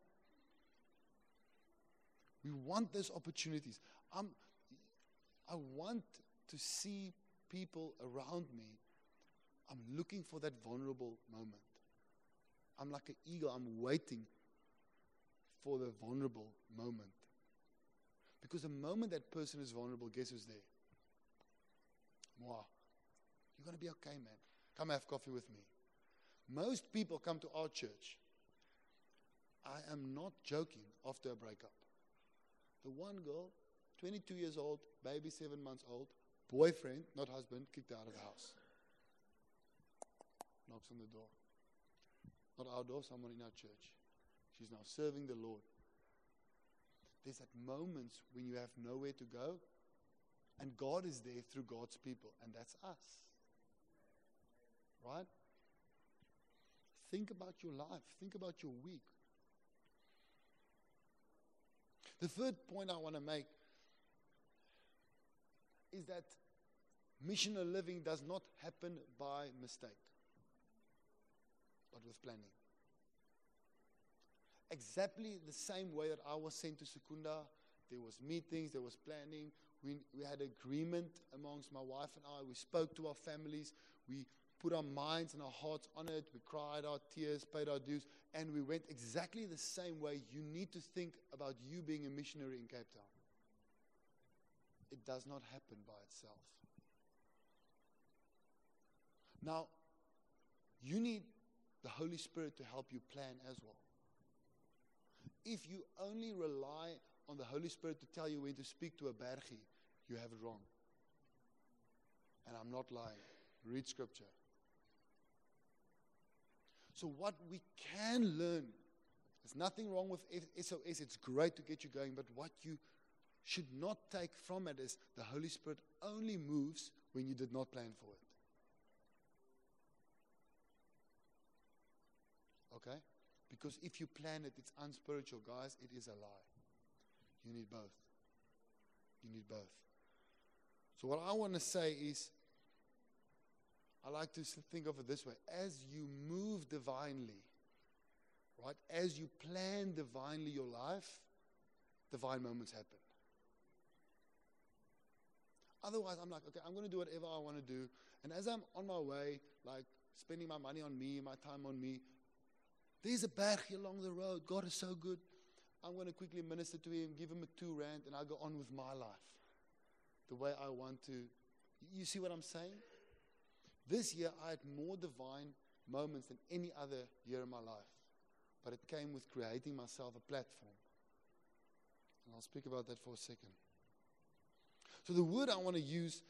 [SPEAKER 1] We want those opportunities. I want to see people around me. I'm looking for that vulnerable moment. I'm like an eagle. I'm waiting for the vulnerable moment. Because the moment that person is vulnerable, guess who's there? Moi. You're going to be okay, man. Come have coffee with me. Most people come to our church. I am not joking, after a breakup. The one girl, 22 years old, baby 7 months old, boyfriend, not husband, kicked out of the house. Knocks on the door. Not our door, someone in our church. She's now serving the Lord. There's that moments when you have nowhere to go, and God is there through God's people, and that's us. Right? Think about your life. Think about your week. The third point I want to make is that missional living does not happen by mistake, but with planning. Exactly the same way that I was sent to Secunda, there was meetings, there was planning. We had agreement amongst my wife and I. We spoke to our families. We put our minds and our hearts on it. We cried our tears, paid our dues, and we went exactly the same way. You need to think about you being a missionary in Cape Town. It does not happen by itself. Now, you need the Holy Spirit to help you plan as well. If you only rely on the Holy Spirit to tell you when to speak to a bergie, you have it wrong. And I'm not lying. Read Scripture. So what we can learn, there's nothing wrong with SOS, it's great to get you going, but what you should not take from it is the Holy Spirit only moves when you did not plan for it. Okay? Because if you plan it, it's unspiritual, guys. It is a lie. You need both. You need both. So what I want to say is, I like to think of it this way. As you move divinely, right? As you plan divinely your life, divine moments happen. Otherwise, I'm like, okay, I'm going to do whatever I want to do. And as I'm on my way, like spending my money on me, my time on me, there's a bergie along the road. God is so good. I'm going to quickly minister to him, give him a 2 rand, and I'll go on with my life the way I want to. You see what I'm saying? This year, I had more divine moments than any other year in my life. But it came with creating myself a platform. And I'll speak about that for a second. So the word I want to use,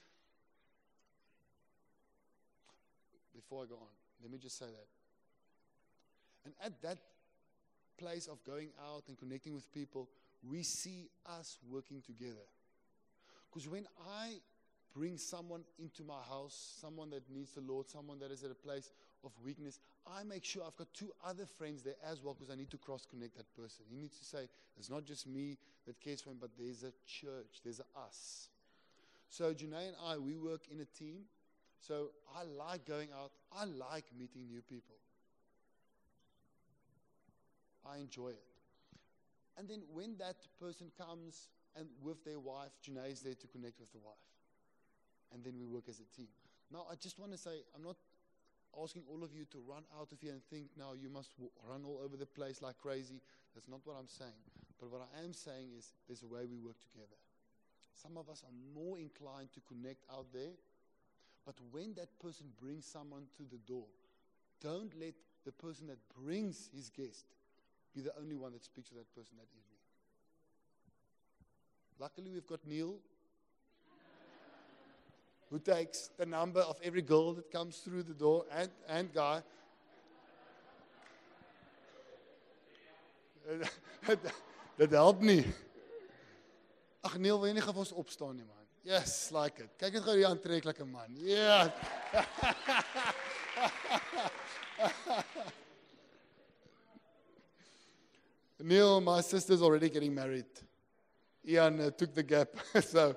[SPEAKER 1] before I go on, let me just say that. And at that place of going out and connecting with people, we see us working together. Because when I bring someone into my house, someone that needs the Lord, someone that is at a place of weakness, I make sure I've got 2 other friends there as well, because I need to cross-connect that person. He needs to say, it's not just me that cares for him, but there's a church, there's a us. So Janae and I, we work in a team. So I like going out. I like meeting new people. I enjoy it. And then when that person comes and with their wife, Janae is there to connect with the wife. And then we work as a team. Now, I just want to say, I'm not asking all of you to run out of here and think, now you must run all over the place like crazy. That's not what I'm saying. But what I am saying is there's a way we work together. Some of us are more inclined to connect out there. But when that person brings someone to the door, don't let the person that brings his guest be the only one that speaks to that person that evening. Luckily, we've got Neil, who takes the number of every girl that comes through the door, and guy. Dit help nie. Ag Neil, wil jy nie gou vir ons opstaan nie, man? Yes, like it. Kyk net gou die aantreklike man. Yeah. Neil, my sister's already getting married. Ian took the gap. So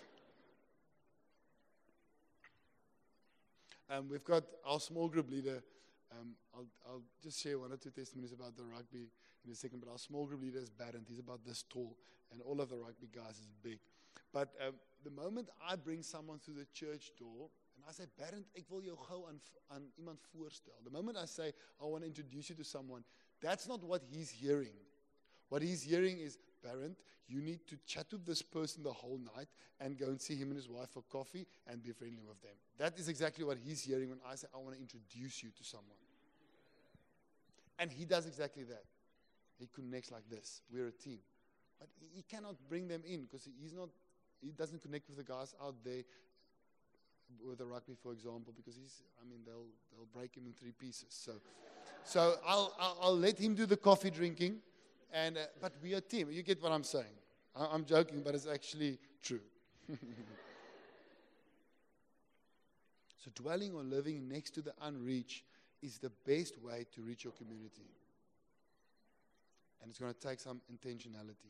[SPEAKER 1] we've got our small group leader. I'll just share 1 or 2 testimonies about the rugby in a second. But our small group leader is Barent. He's about this tall. And all of the rugby guys is big. But the moment I bring someone through the church door, and I say, Barent, ek wil jou gou aan iemand voorstel. The moment I say, I want to introduce you to someone, that's not what he's hearing. What he's hearing is, Barent, you need to chat with this person the whole night and go and see him and his wife for coffee and be friendly with them. That is exactly what he's hearing when I say, I want to introduce you to someone. And he does exactly that. He connects like this. We're a team. But he cannot bring them in because he doesn't connect with the guys out there with the rugby, for example, because they'll break him in 3 pieces. So I'll let him do the coffee drinking, but we are a team. You get what I'm saying? I'm joking, but it's actually true. So dwelling or living next to the unreached is the best way to reach your community. And it's going to take some intentionality.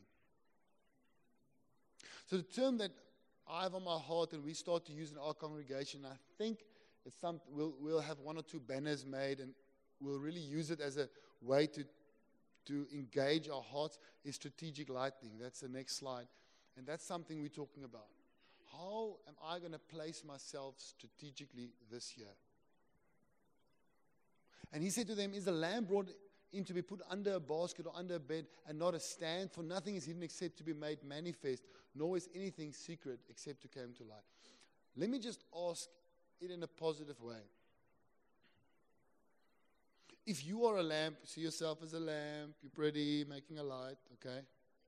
[SPEAKER 1] So the term that I have on my heart and we start to use in our congregation, I think it's we'll have 1 or 2 banners made and we'll really use it as a way to engage our hearts, is strategic lighting. That's the next slide. And that's something we're talking about. How am I going to place myself strategically this year? And he said to them, is the lamb brought in to be put under a basket or under a bed and not a stand? For nothing is hidden except to be made manifest, nor is anything secret except to come to light. Let me just ask it in a positive way. If you are a lamp, see yourself as a lamp, you're pretty, making a light, okay?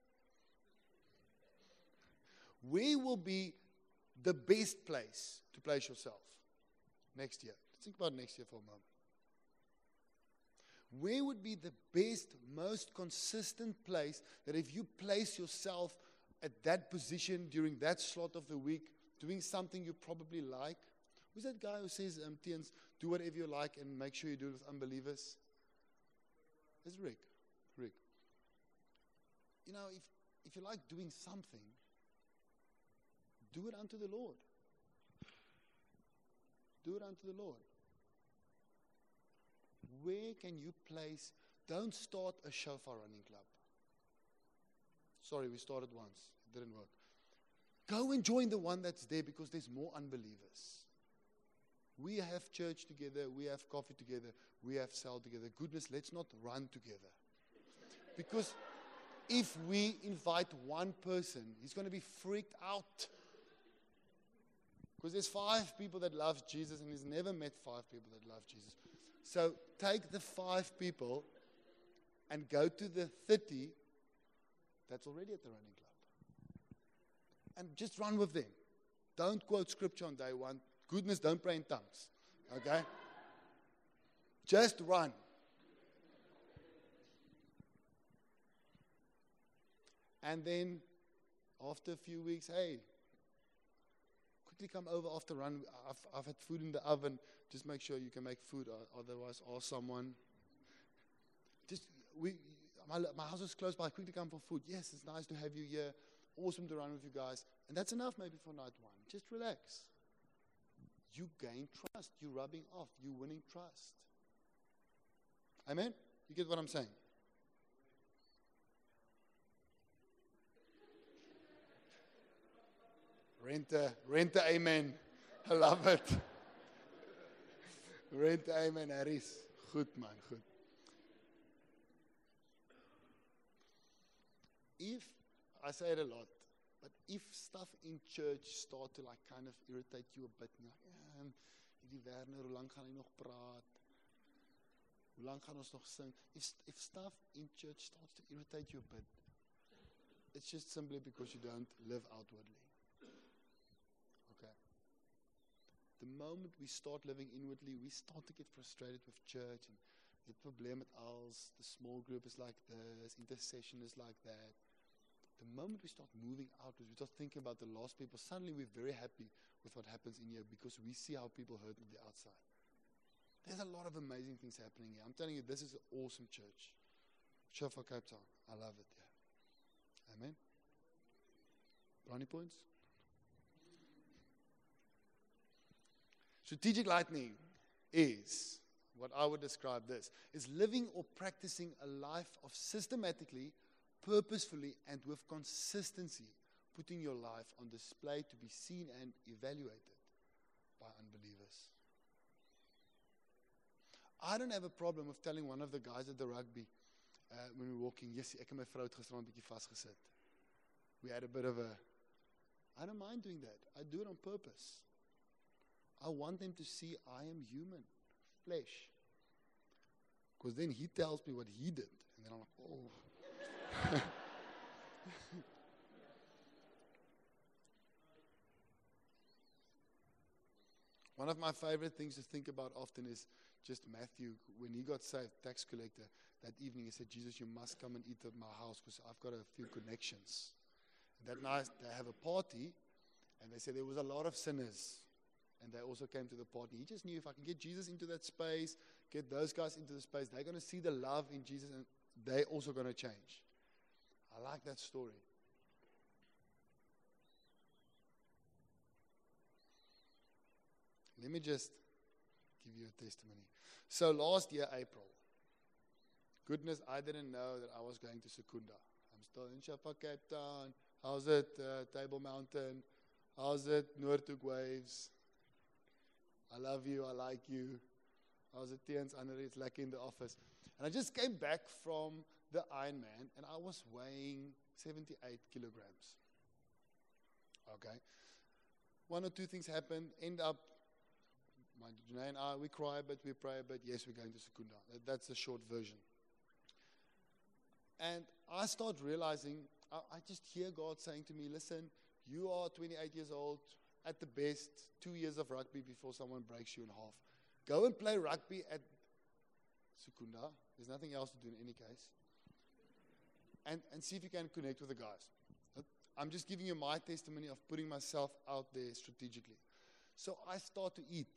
[SPEAKER 1] Where will be the best place to place yourself next year? Think about next year for a moment. Where would be the best, most consistent place that if you place yourself at that position during that slot of the week, doing something you probably like? Who's that guy who says, Tians, do whatever you like and make sure you do it with unbelievers? It's Rick. You know, if you like doing something, do it unto the Lord. Do it unto the Lord. Where can you place? Don't start a shofar running club. Sorry, we started once. It didn't work. Go and join the one that's there because there's more unbelievers. We have church together. We have coffee together. We have cell together. Goodness, let's not run together. Because if we invite one person, he's going to be freaked out. Because there's 5 people that love Jesus and he's never met 5 people that love Jesus. So take the 5 people and go to the 30 that's already at the running club. And just run with them. Don't quote scripture on day 1. Goodness, don't pray in tongues. Okay? Just run. And then after a few weeks, hey, quickly come over after run. I've had food in the oven. Just make sure you can make food. Otherwise, ask someone. My house is close by. Quickly come for food. Yes, it's nice to have you here. Awesome to run with you guys. And that's enough maybe for night one. Just relax. You gain trust. You're rubbing off. You're winning trust. Amen? You get what I'm saying? Rente, amen. I love it. Rente, amen, Harris. Goed man, goed. If, I say it a lot, but if stuff in church start to like kind of irritate you a bit, die Werner, hoe lang gaan hy nog praat? Hoe lang gaan ons nog sing? If stuff in church starts to irritate you a bit, it's just simply because you don't live outwardly. Okay. The moment we start living inwardly, we start to get frustrated with church and the problem met als, the small group is like this, intercession is like that. The moment we start moving outwards, we start thinking about the lost people, suddenly we're very happy with what happens in here because we see how people hurt on the outside. There's a lot of amazing things happening here. I'm telling you, this is an awesome church. Church for Cape Town. I love it. Yeah. Amen. Brownie points? Strategic lightning is, what I would describe this, is living or practicing a life of systematically, purposefully, and with consistency, putting your life on display to be seen and evaluated by unbelievers. I don't have a problem with telling one of the guys at the rugby, when we were walking, yes, ek en my vrou het gister 'n bietjie vasgesit. We had a bit of a, I don't mind doing that. I do it on purpose. I want them to see I am human, flesh. Because then he tells me what he did. And then I'm like, oh. One of my favorite things to think about often is just Matthew. When he got saved, tax collector, that evening he said, Jesus, you must come and eat at my house because I've got a few connections. And that night they have a party and they said there was a lot of sinners. And they also came to the party. He just knew if I can get Jesus into that space, get those guys into the space, they're going to see the love in Jesus and they're also going to change. I like that story. Let me just give you a testimony. So last year, April, goodness, I didn't know that I was going to Secunda. I'm still in Shaffa, Cape Town. How's it, Table Mountain? How's it, Noordhoek Waves? I love you, I like you. How's it, Tiens, Annerie? It's lucky in the office. And I just came back from the Ironman, and I was weighing 78 kilograms. Okay. One or two things happened. End up, my Janae and I, we cry a bit, we pray a bit. Yes, we're going to Secunda. That's the short version. And I start realizing, I just hear God saying to me, listen, you are 28 years old, at the best, 2 years of rugby before someone breaks you in half. Go and play rugby at Secunda. There's nothing else to do in any case. And see if you can connect with the guys. I'm just giving you my testimony of putting myself out there strategically. So I start to eat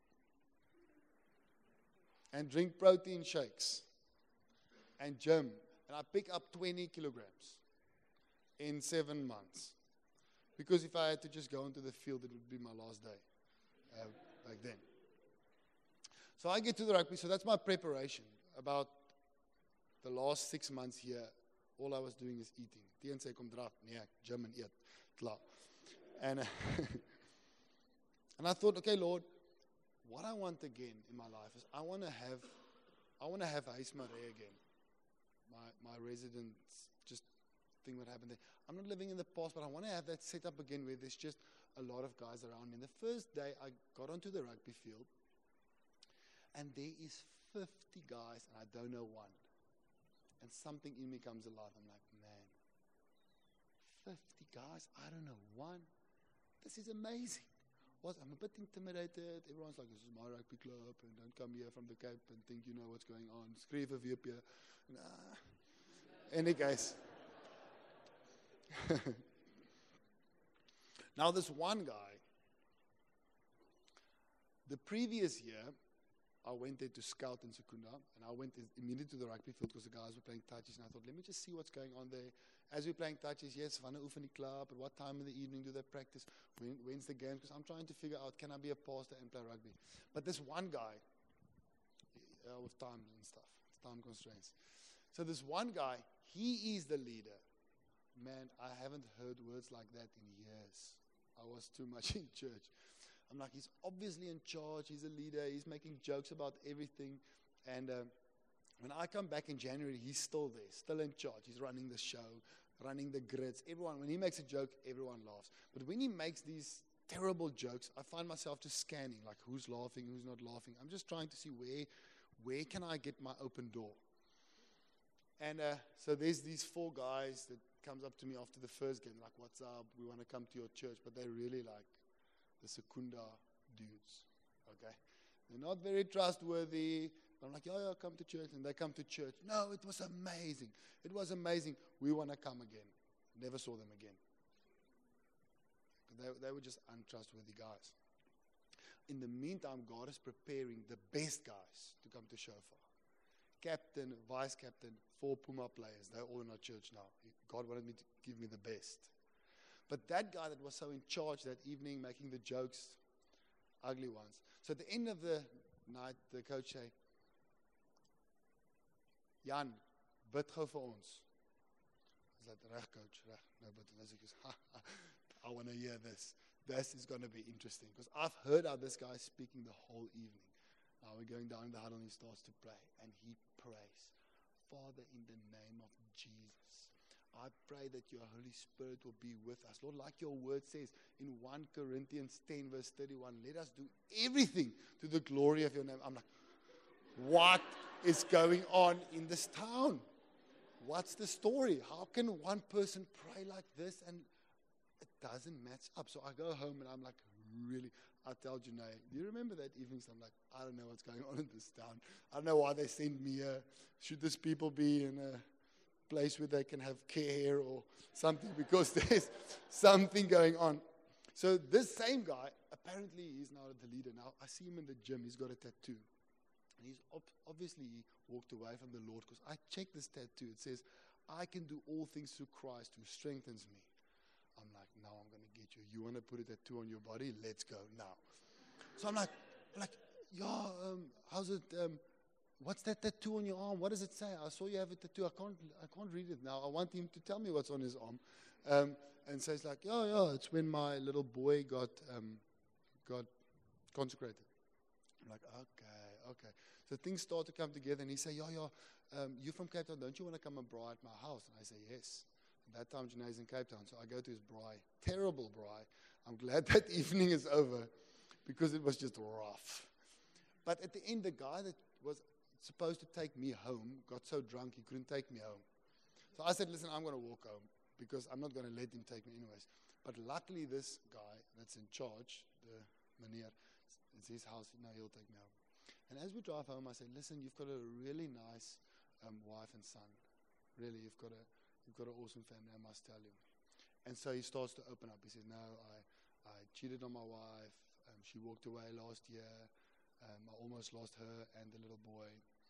[SPEAKER 1] and drink protein shakes and gym. And I pick up 20 kilograms in 7 months. Because if I had to just go into the field, it would be my last day back then. So I get to the rugby, so that's my preparation. About the last 6 months here, all I was doing is eating. Tien sê kom draf, nee, ek gym en eet. Klaar. And I thought, okay, Lord, what I want again in my life is I want to have Huis Marais again. My residence, just thing what happened there. I'm not living in the past, but I want to have that set up again where there's just a lot of guys around me. And the first day I got onto the rugby field, and there is 50 guys, and I don't know one. And something in me comes alive. I'm like, man, 50 guys, I don't know one. This is amazing. I'm a bit intimidated. Everyone's like, this is my rugby club, and don't come here from the Cape and think you know what's going on. Skryf 'n weep here. Nah. Any case. Now, this one guy, the previous year, I went there to scout in Secunda, and I went immediately to the rugby field because the guys were playing touches, and I thought, let me just see what's going on there. As we're playing touches, yes, Van Oefening Club, at what time in the evening do they practice? When's the game? Because I'm trying to figure out, can I be a pastor and play rugby? But this one guy, with time and stuff, time constraints. So this one guy, he is the leader. Man, I haven't heard words like that in years. I was too much in church. I'm like, he's obviously in charge. He's a leader. He's making jokes about everything. And when I come back in January, he's still there, still in charge. He's running the show, running the grids. Everyone, when he makes a joke, everyone laughs. But when he makes these terrible jokes, I find myself just scanning, like who's laughing, who's not laughing. I'm just trying to see where can I get my open door. And so there's these 4 guys that comes up to me after the first game, like, what's up? We want to come to your church. But they're really like the Secunda dudes, okay? They're not very trustworthy. I'm like, yeah, come to church. And they come to church. No, it was amazing. It was amazing. We want to come again. Never saw them again. They were just untrustworthy guys. In the meantime, God is preparing the best guys to come to Shofar. Captain, vice captain, 4 Puma players. They're all in our church now. God wanted me to give me the best. But that guy that was so in charge that evening, making the jokes, ugly ones. So at the end of the night, the coach said, Jan, bid gou vir ons. I was like, reg coach, reg. No, but I want to hear this. This is going to be interesting. Because I've heard how this guy is speaking the whole evening. Now we're going down the huddle and he starts to pray. And he prays, Father, in the name of Jesus, I pray that your Holy Spirit will be with us. Lord, like your word says in 1 Corinthians 10 verse 31, let us do everything to the glory of your name. I'm like, what is going on in this town? What's the story? How can one person pray like this and it doesn't match up? So I go home and I'm like, really? I tell Janae, do you remember that evening? So I'm like, I don't know what's going on in this town. I don't know why they sent me here. Should these people be in a place where they can have care or something? Because there's something going on. So this same guy, apparently he's now the leader. Now I see him in the gym. He's got a tattoo. And he's obviously walked away from the Lord because I checked this tattoo. It says, I can do all things through Christ who strengthens me. I'm like, now I'm going to get you. You want to put a tattoo on your body? Let's go now. So I'm like, yeah, how's it, what's that tattoo on your arm? What does it say? I saw you have a tattoo. I can't read it now. I want him to tell me what's on his arm. And so he's like, yeah, it's when my little boy got consecrated. I'm like, okay. So things start to come together, and he say, you're from Cape Town, don't you want to come and braai at my house? And I say, yes. At that time, Janae's in Cape Town, so I go to his braai. Terrible braai. I'm glad that evening is over, because it was just rough. But at the end, the guy that was supposed to take me home got so drunk he couldn't take me home. So I said, listen, I'm going to walk home, because I'm not going to let him take me anyways. But luckily, this guy that's in charge, the meneer, it's his house, no, he'll take me home. And as we drive home, I said, listen, you've got a really nice wife and son. Really, you've got an awesome family, I must tell you. And so he starts to open up. He said, no, I cheated on my wife. She walked away last year. I almost lost her and the little boy.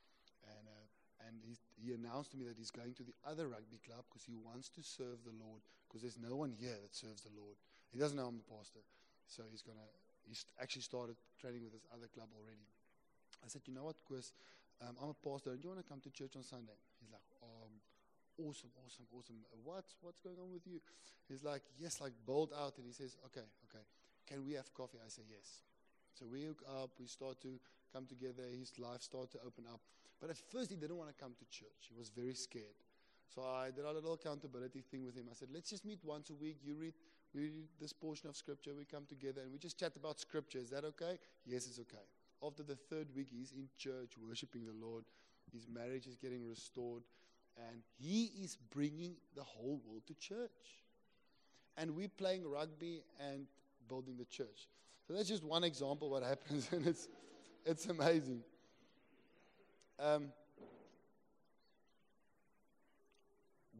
[SPEAKER 1] And he announced to me that he's going to the other rugby club because he wants to serve the Lord, because there's no one here that serves the Lord. He doesn't know I'm the pastor. So he's actually started training with this other club already. I said, you know what, Chris, I'm a pastor. Do you want to come to church on Sunday? He's like, awesome. What's going on with you? He's like, yes, like bowled out. And he says, okay. Can we have coffee? I say, yes. So we hook up. We start to come together. His life started to open up. But at first, he didn't want to come to church. He was very scared. So I did a little accountability thing with him. I said, let's just meet once a week. We read this portion of Scripture. We come together and we just chat about Scripture. Is that okay? Yes, it's okay. After the 3rd week, he's in church worshiping the Lord. His marriage is getting restored. And he is bringing the whole world to church. And we're playing rugby and building the church. So that's just one example of what happens, and it's amazing.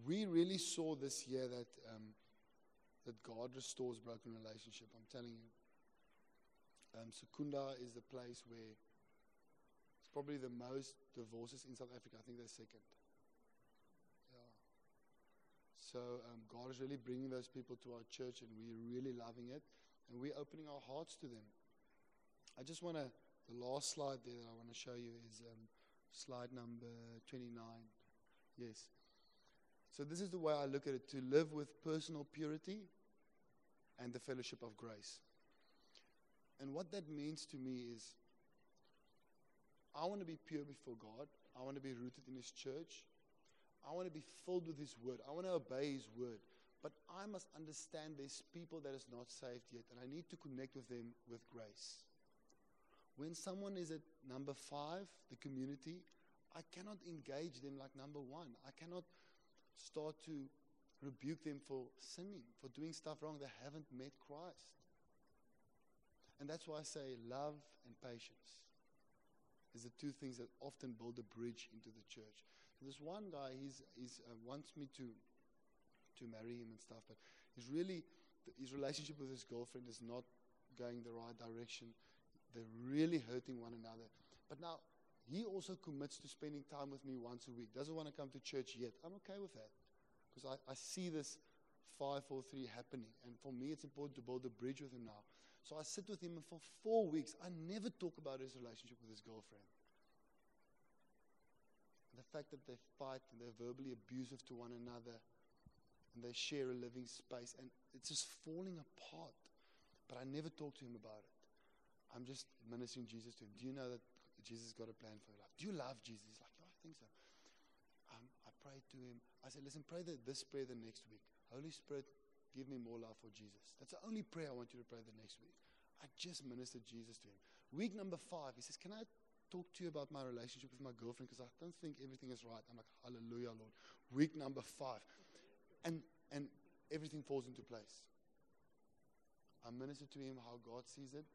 [SPEAKER 1] we really saw this year that God restores broken relationship. I'm telling you. Secunda is the place where it's probably the most divorces in South Africa. I think they're second. Yeah. So God is really bringing those people to our church, and we're really loving it, and we're opening our hearts to them. I just want to, the last slide there that I want to show you is slide number 29. Yes. So this is the way I look at it, to live with personal purity and the fellowship of grace. And what that means to me is, I want to be pure before God. I want to be rooted in His church. I want to be filled with His word. I want to obey His word. But I must understand there's people that is not saved yet, and I need to connect with them with grace. When someone is at number 5, the community, I cannot engage them like number 1. I cannot start to rebuke them for sinning, for doing stuff wrong. They haven't met Christ. And that's why I say love and patience is the two things that often build a bridge into the church. There's one guy, he's wants me to marry him and stuff, but his relationship with his girlfriend is not going the right direction. They're really hurting one another. But now, he also commits to spending time with me once a week. Doesn't want to come to church yet. I'm okay with that. Because I see this 5-4-3 happening. And for me, it's important to build a bridge with him now. So I sit with him, and for 4 weeks, I never talk about his relationship with his girlfriend. And the fact that they fight and they're verbally abusive to one another, and they share a living space, and it's just falling apart. But I never talk to him about it. I'm just ministering Jesus to him. Do you know that Jesus has got a plan for your life? Do you love Jesus? He's like, yeah, I think so. I prayed to him. I said, listen, pray this prayer the next week. Holy Spirit, give me more love for Jesus. That's the only prayer I want you to pray the next week. I just ministered Jesus to him. Week number 5, he says, can I talk to you about my relationship with my girlfriend? Because I don't think everything is right. I'm like, hallelujah, Lord. Week number 5. And everything falls into place. I ministered to him how God sees it.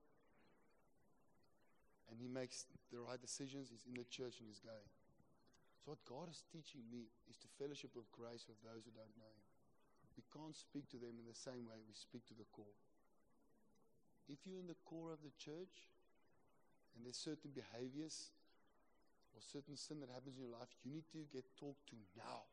[SPEAKER 1] And he makes the right decisions. He's in the church and he's going. So what God is teaching me is to fellowship with grace with those who don't know him. We can't speak to them in the same way we speak to the core. If you're in the core of the church and there's certain behaviors or certain sin that happens in your life, you need to get talked to now.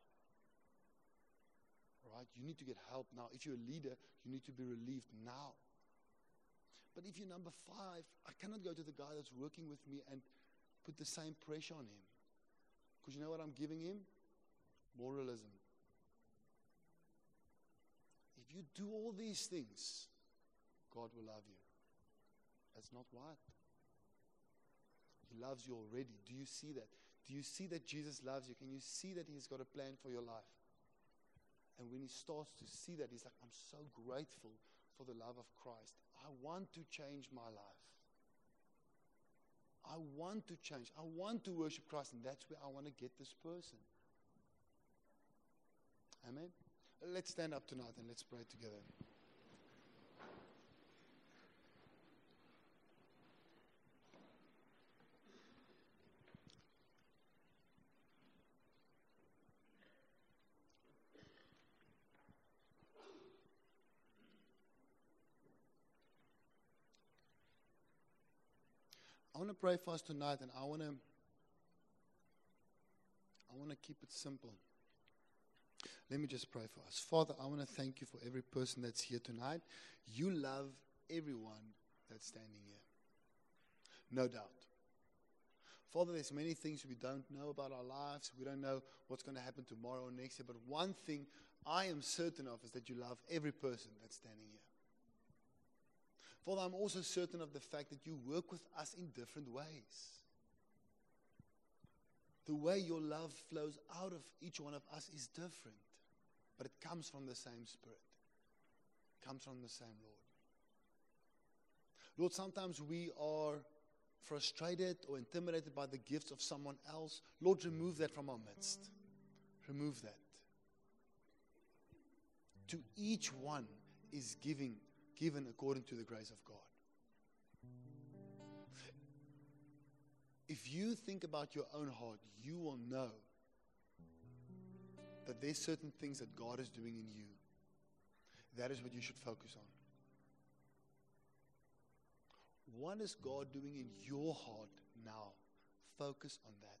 [SPEAKER 1] All right? You need to get help now. If you're a leader, you need to be relieved now. But if you're number 5, I cannot go to the guy that's working with me and put the same pressure on him. Because you know what I'm giving him? Moralism. If you do all these things, God will love you. That's not right. He loves you already. Do you see that? Do you see that Jesus loves you? Can you see that He's got a plan for your life? And when he starts to see that, he's like, I'm so grateful for the love of Christ. I want to change my life. I want to change. I want to worship Christ, and that's where I want to get this person. Amen? Let's stand up tonight and let's pray together. I want to pray for us tonight, and I want to keep it simple. Let me just pray for us. Father, I want to thank you for every person that's here tonight. You love everyone that's standing here. No doubt. Father, there's many things we don't know about our lives. We don't know what's going to happen tomorrow or next year. But one thing I am certain of is that you love every person that's standing here. Father, I'm also certain of the fact that you work with us in different ways. The way your love flows out of each one of us is different. But it comes from the same Spirit. It comes from the same Lord. Lord, sometimes we are frustrated or intimidated by the gifts of someone else. Lord, remove that from our midst. Remove that. To each one is given according to the grace of God. If you think about your own heart, you will know that there's certain things that God is doing in you. That is what you should focus on. What is God doing in your heart now? Focus on that.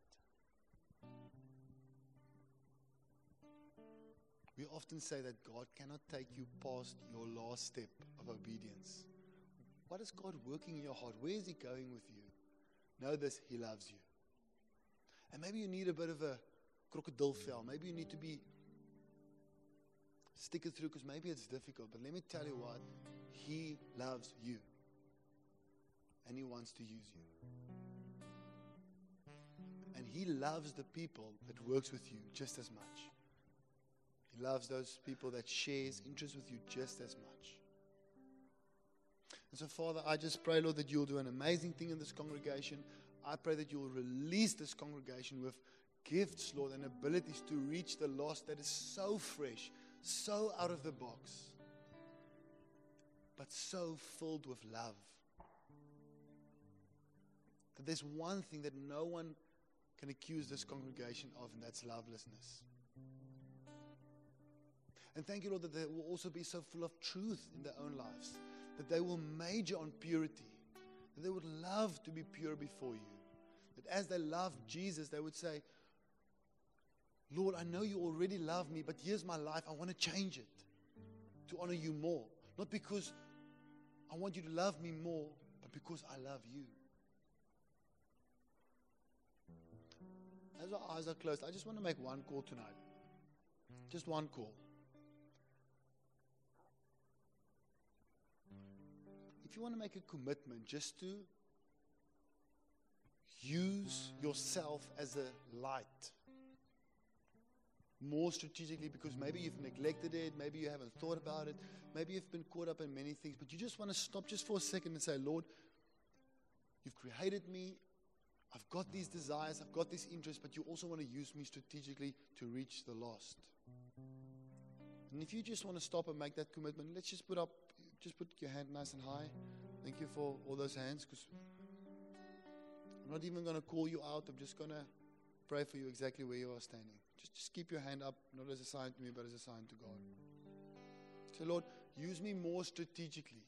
[SPEAKER 1] We often say that God cannot take you past your last step of obedience. What is God working in your heart? Where is He going with you? Know this, He loves you. And maybe you need a bit of a crocodile fell. Maybe you need to stick it through because maybe it's difficult. But let me tell you what, He loves you. And He wants to use you. And He loves the people that works with you just as much. He loves those people that shares interest with you just as much. And so, Father, I just pray, Lord, that You'll do an amazing thing in this congregation. I pray that You'll release this congregation with gifts, Lord, and abilities to reach the lost that is so fresh, so out of the box, but so filled with love. That there's one thing that no one can accuse this congregation of, and that's lovelessness. And thank You, Lord, that they will also be so full of truth in their own lives, that they will major on purity, that they would love to be pure before You, that as they love Jesus, they would say, Lord, I know You already love me, but here's my life. I want to change it to honor You more. Not because I want You to love me more, but because I love You. As our eyes are closed, I just want to make one call tonight. Just one call. If you want to make a commitment just to use yourself as a light more strategically, because maybe you've neglected it, maybe you haven't thought about it, maybe you've been caught up in many things, but you just want to stop just for a second and say, Lord, You've created me, I've got these desires, I've got this interest, but You also want to use me strategically to reach the lost. And if you just want to stop and make that commitment, let's just put your hand nice and high. Thank you for all those hands, because I'm not even going to call you out. I'm just going to pray for you exactly where you are standing. Just keep your hand up, not as a sign to me, but as a sign to God. So, Lord, use me more strategically.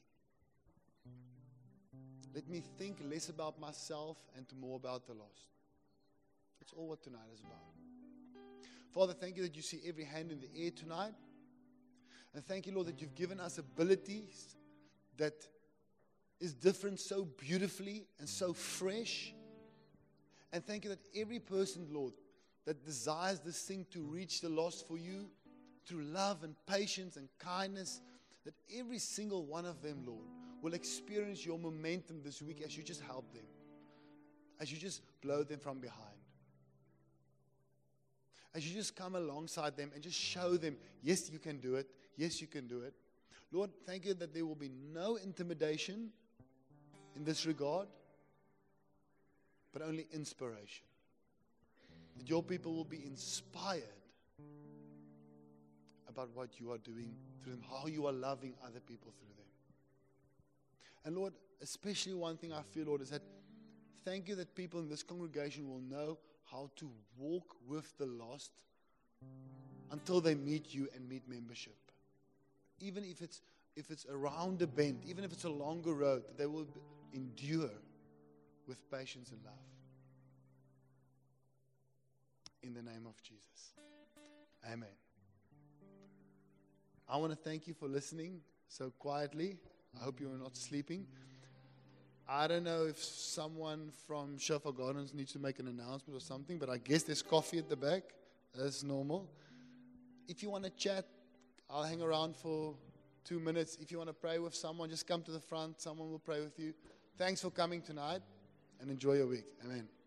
[SPEAKER 1] Let me think less about myself and more about the lost. That's all what tonight is about. Father, thank You that You see every hand in the air tonight. And thank You, Lord, that You've given us abilities that is different so beautifully and so fresh. And thank You that every person, Lord, that desires this thing to reach the lost for You through love and patience and kindness, that every single one of them, Lord, will experience Your momentum this week as You just help them, as You just blow them from behind, as You just come alongside them and just show them, yes, You can do it. Yes, You can do it. Lord, thank You that there will be no intimidation in this regard, but only inspiration. That Your people will be inspired about what You are doing through them, how You are loving other people through them. And Lord, especially one thing I feel, Lord, is that thank You that people in this congregation will know how to walk with the lost until they meet You and meet membership. Even if it's around a bend, even if it's a longer road, that they will endure with patience and love. In the name of Jesus. Amen. I want to thank you for listening so quietly. I hope you are not sleeping. I don't know if someone from Shofar Gardens needs to make an announcement or something, but I guess there's coffee at the back. That's normal. If you want to chat, I'll hang around for 2 minutes. If you want to pray with someone, just come to the front. Someone will pray with you. Thanks for coming tonight, and enjoy your week. Amen.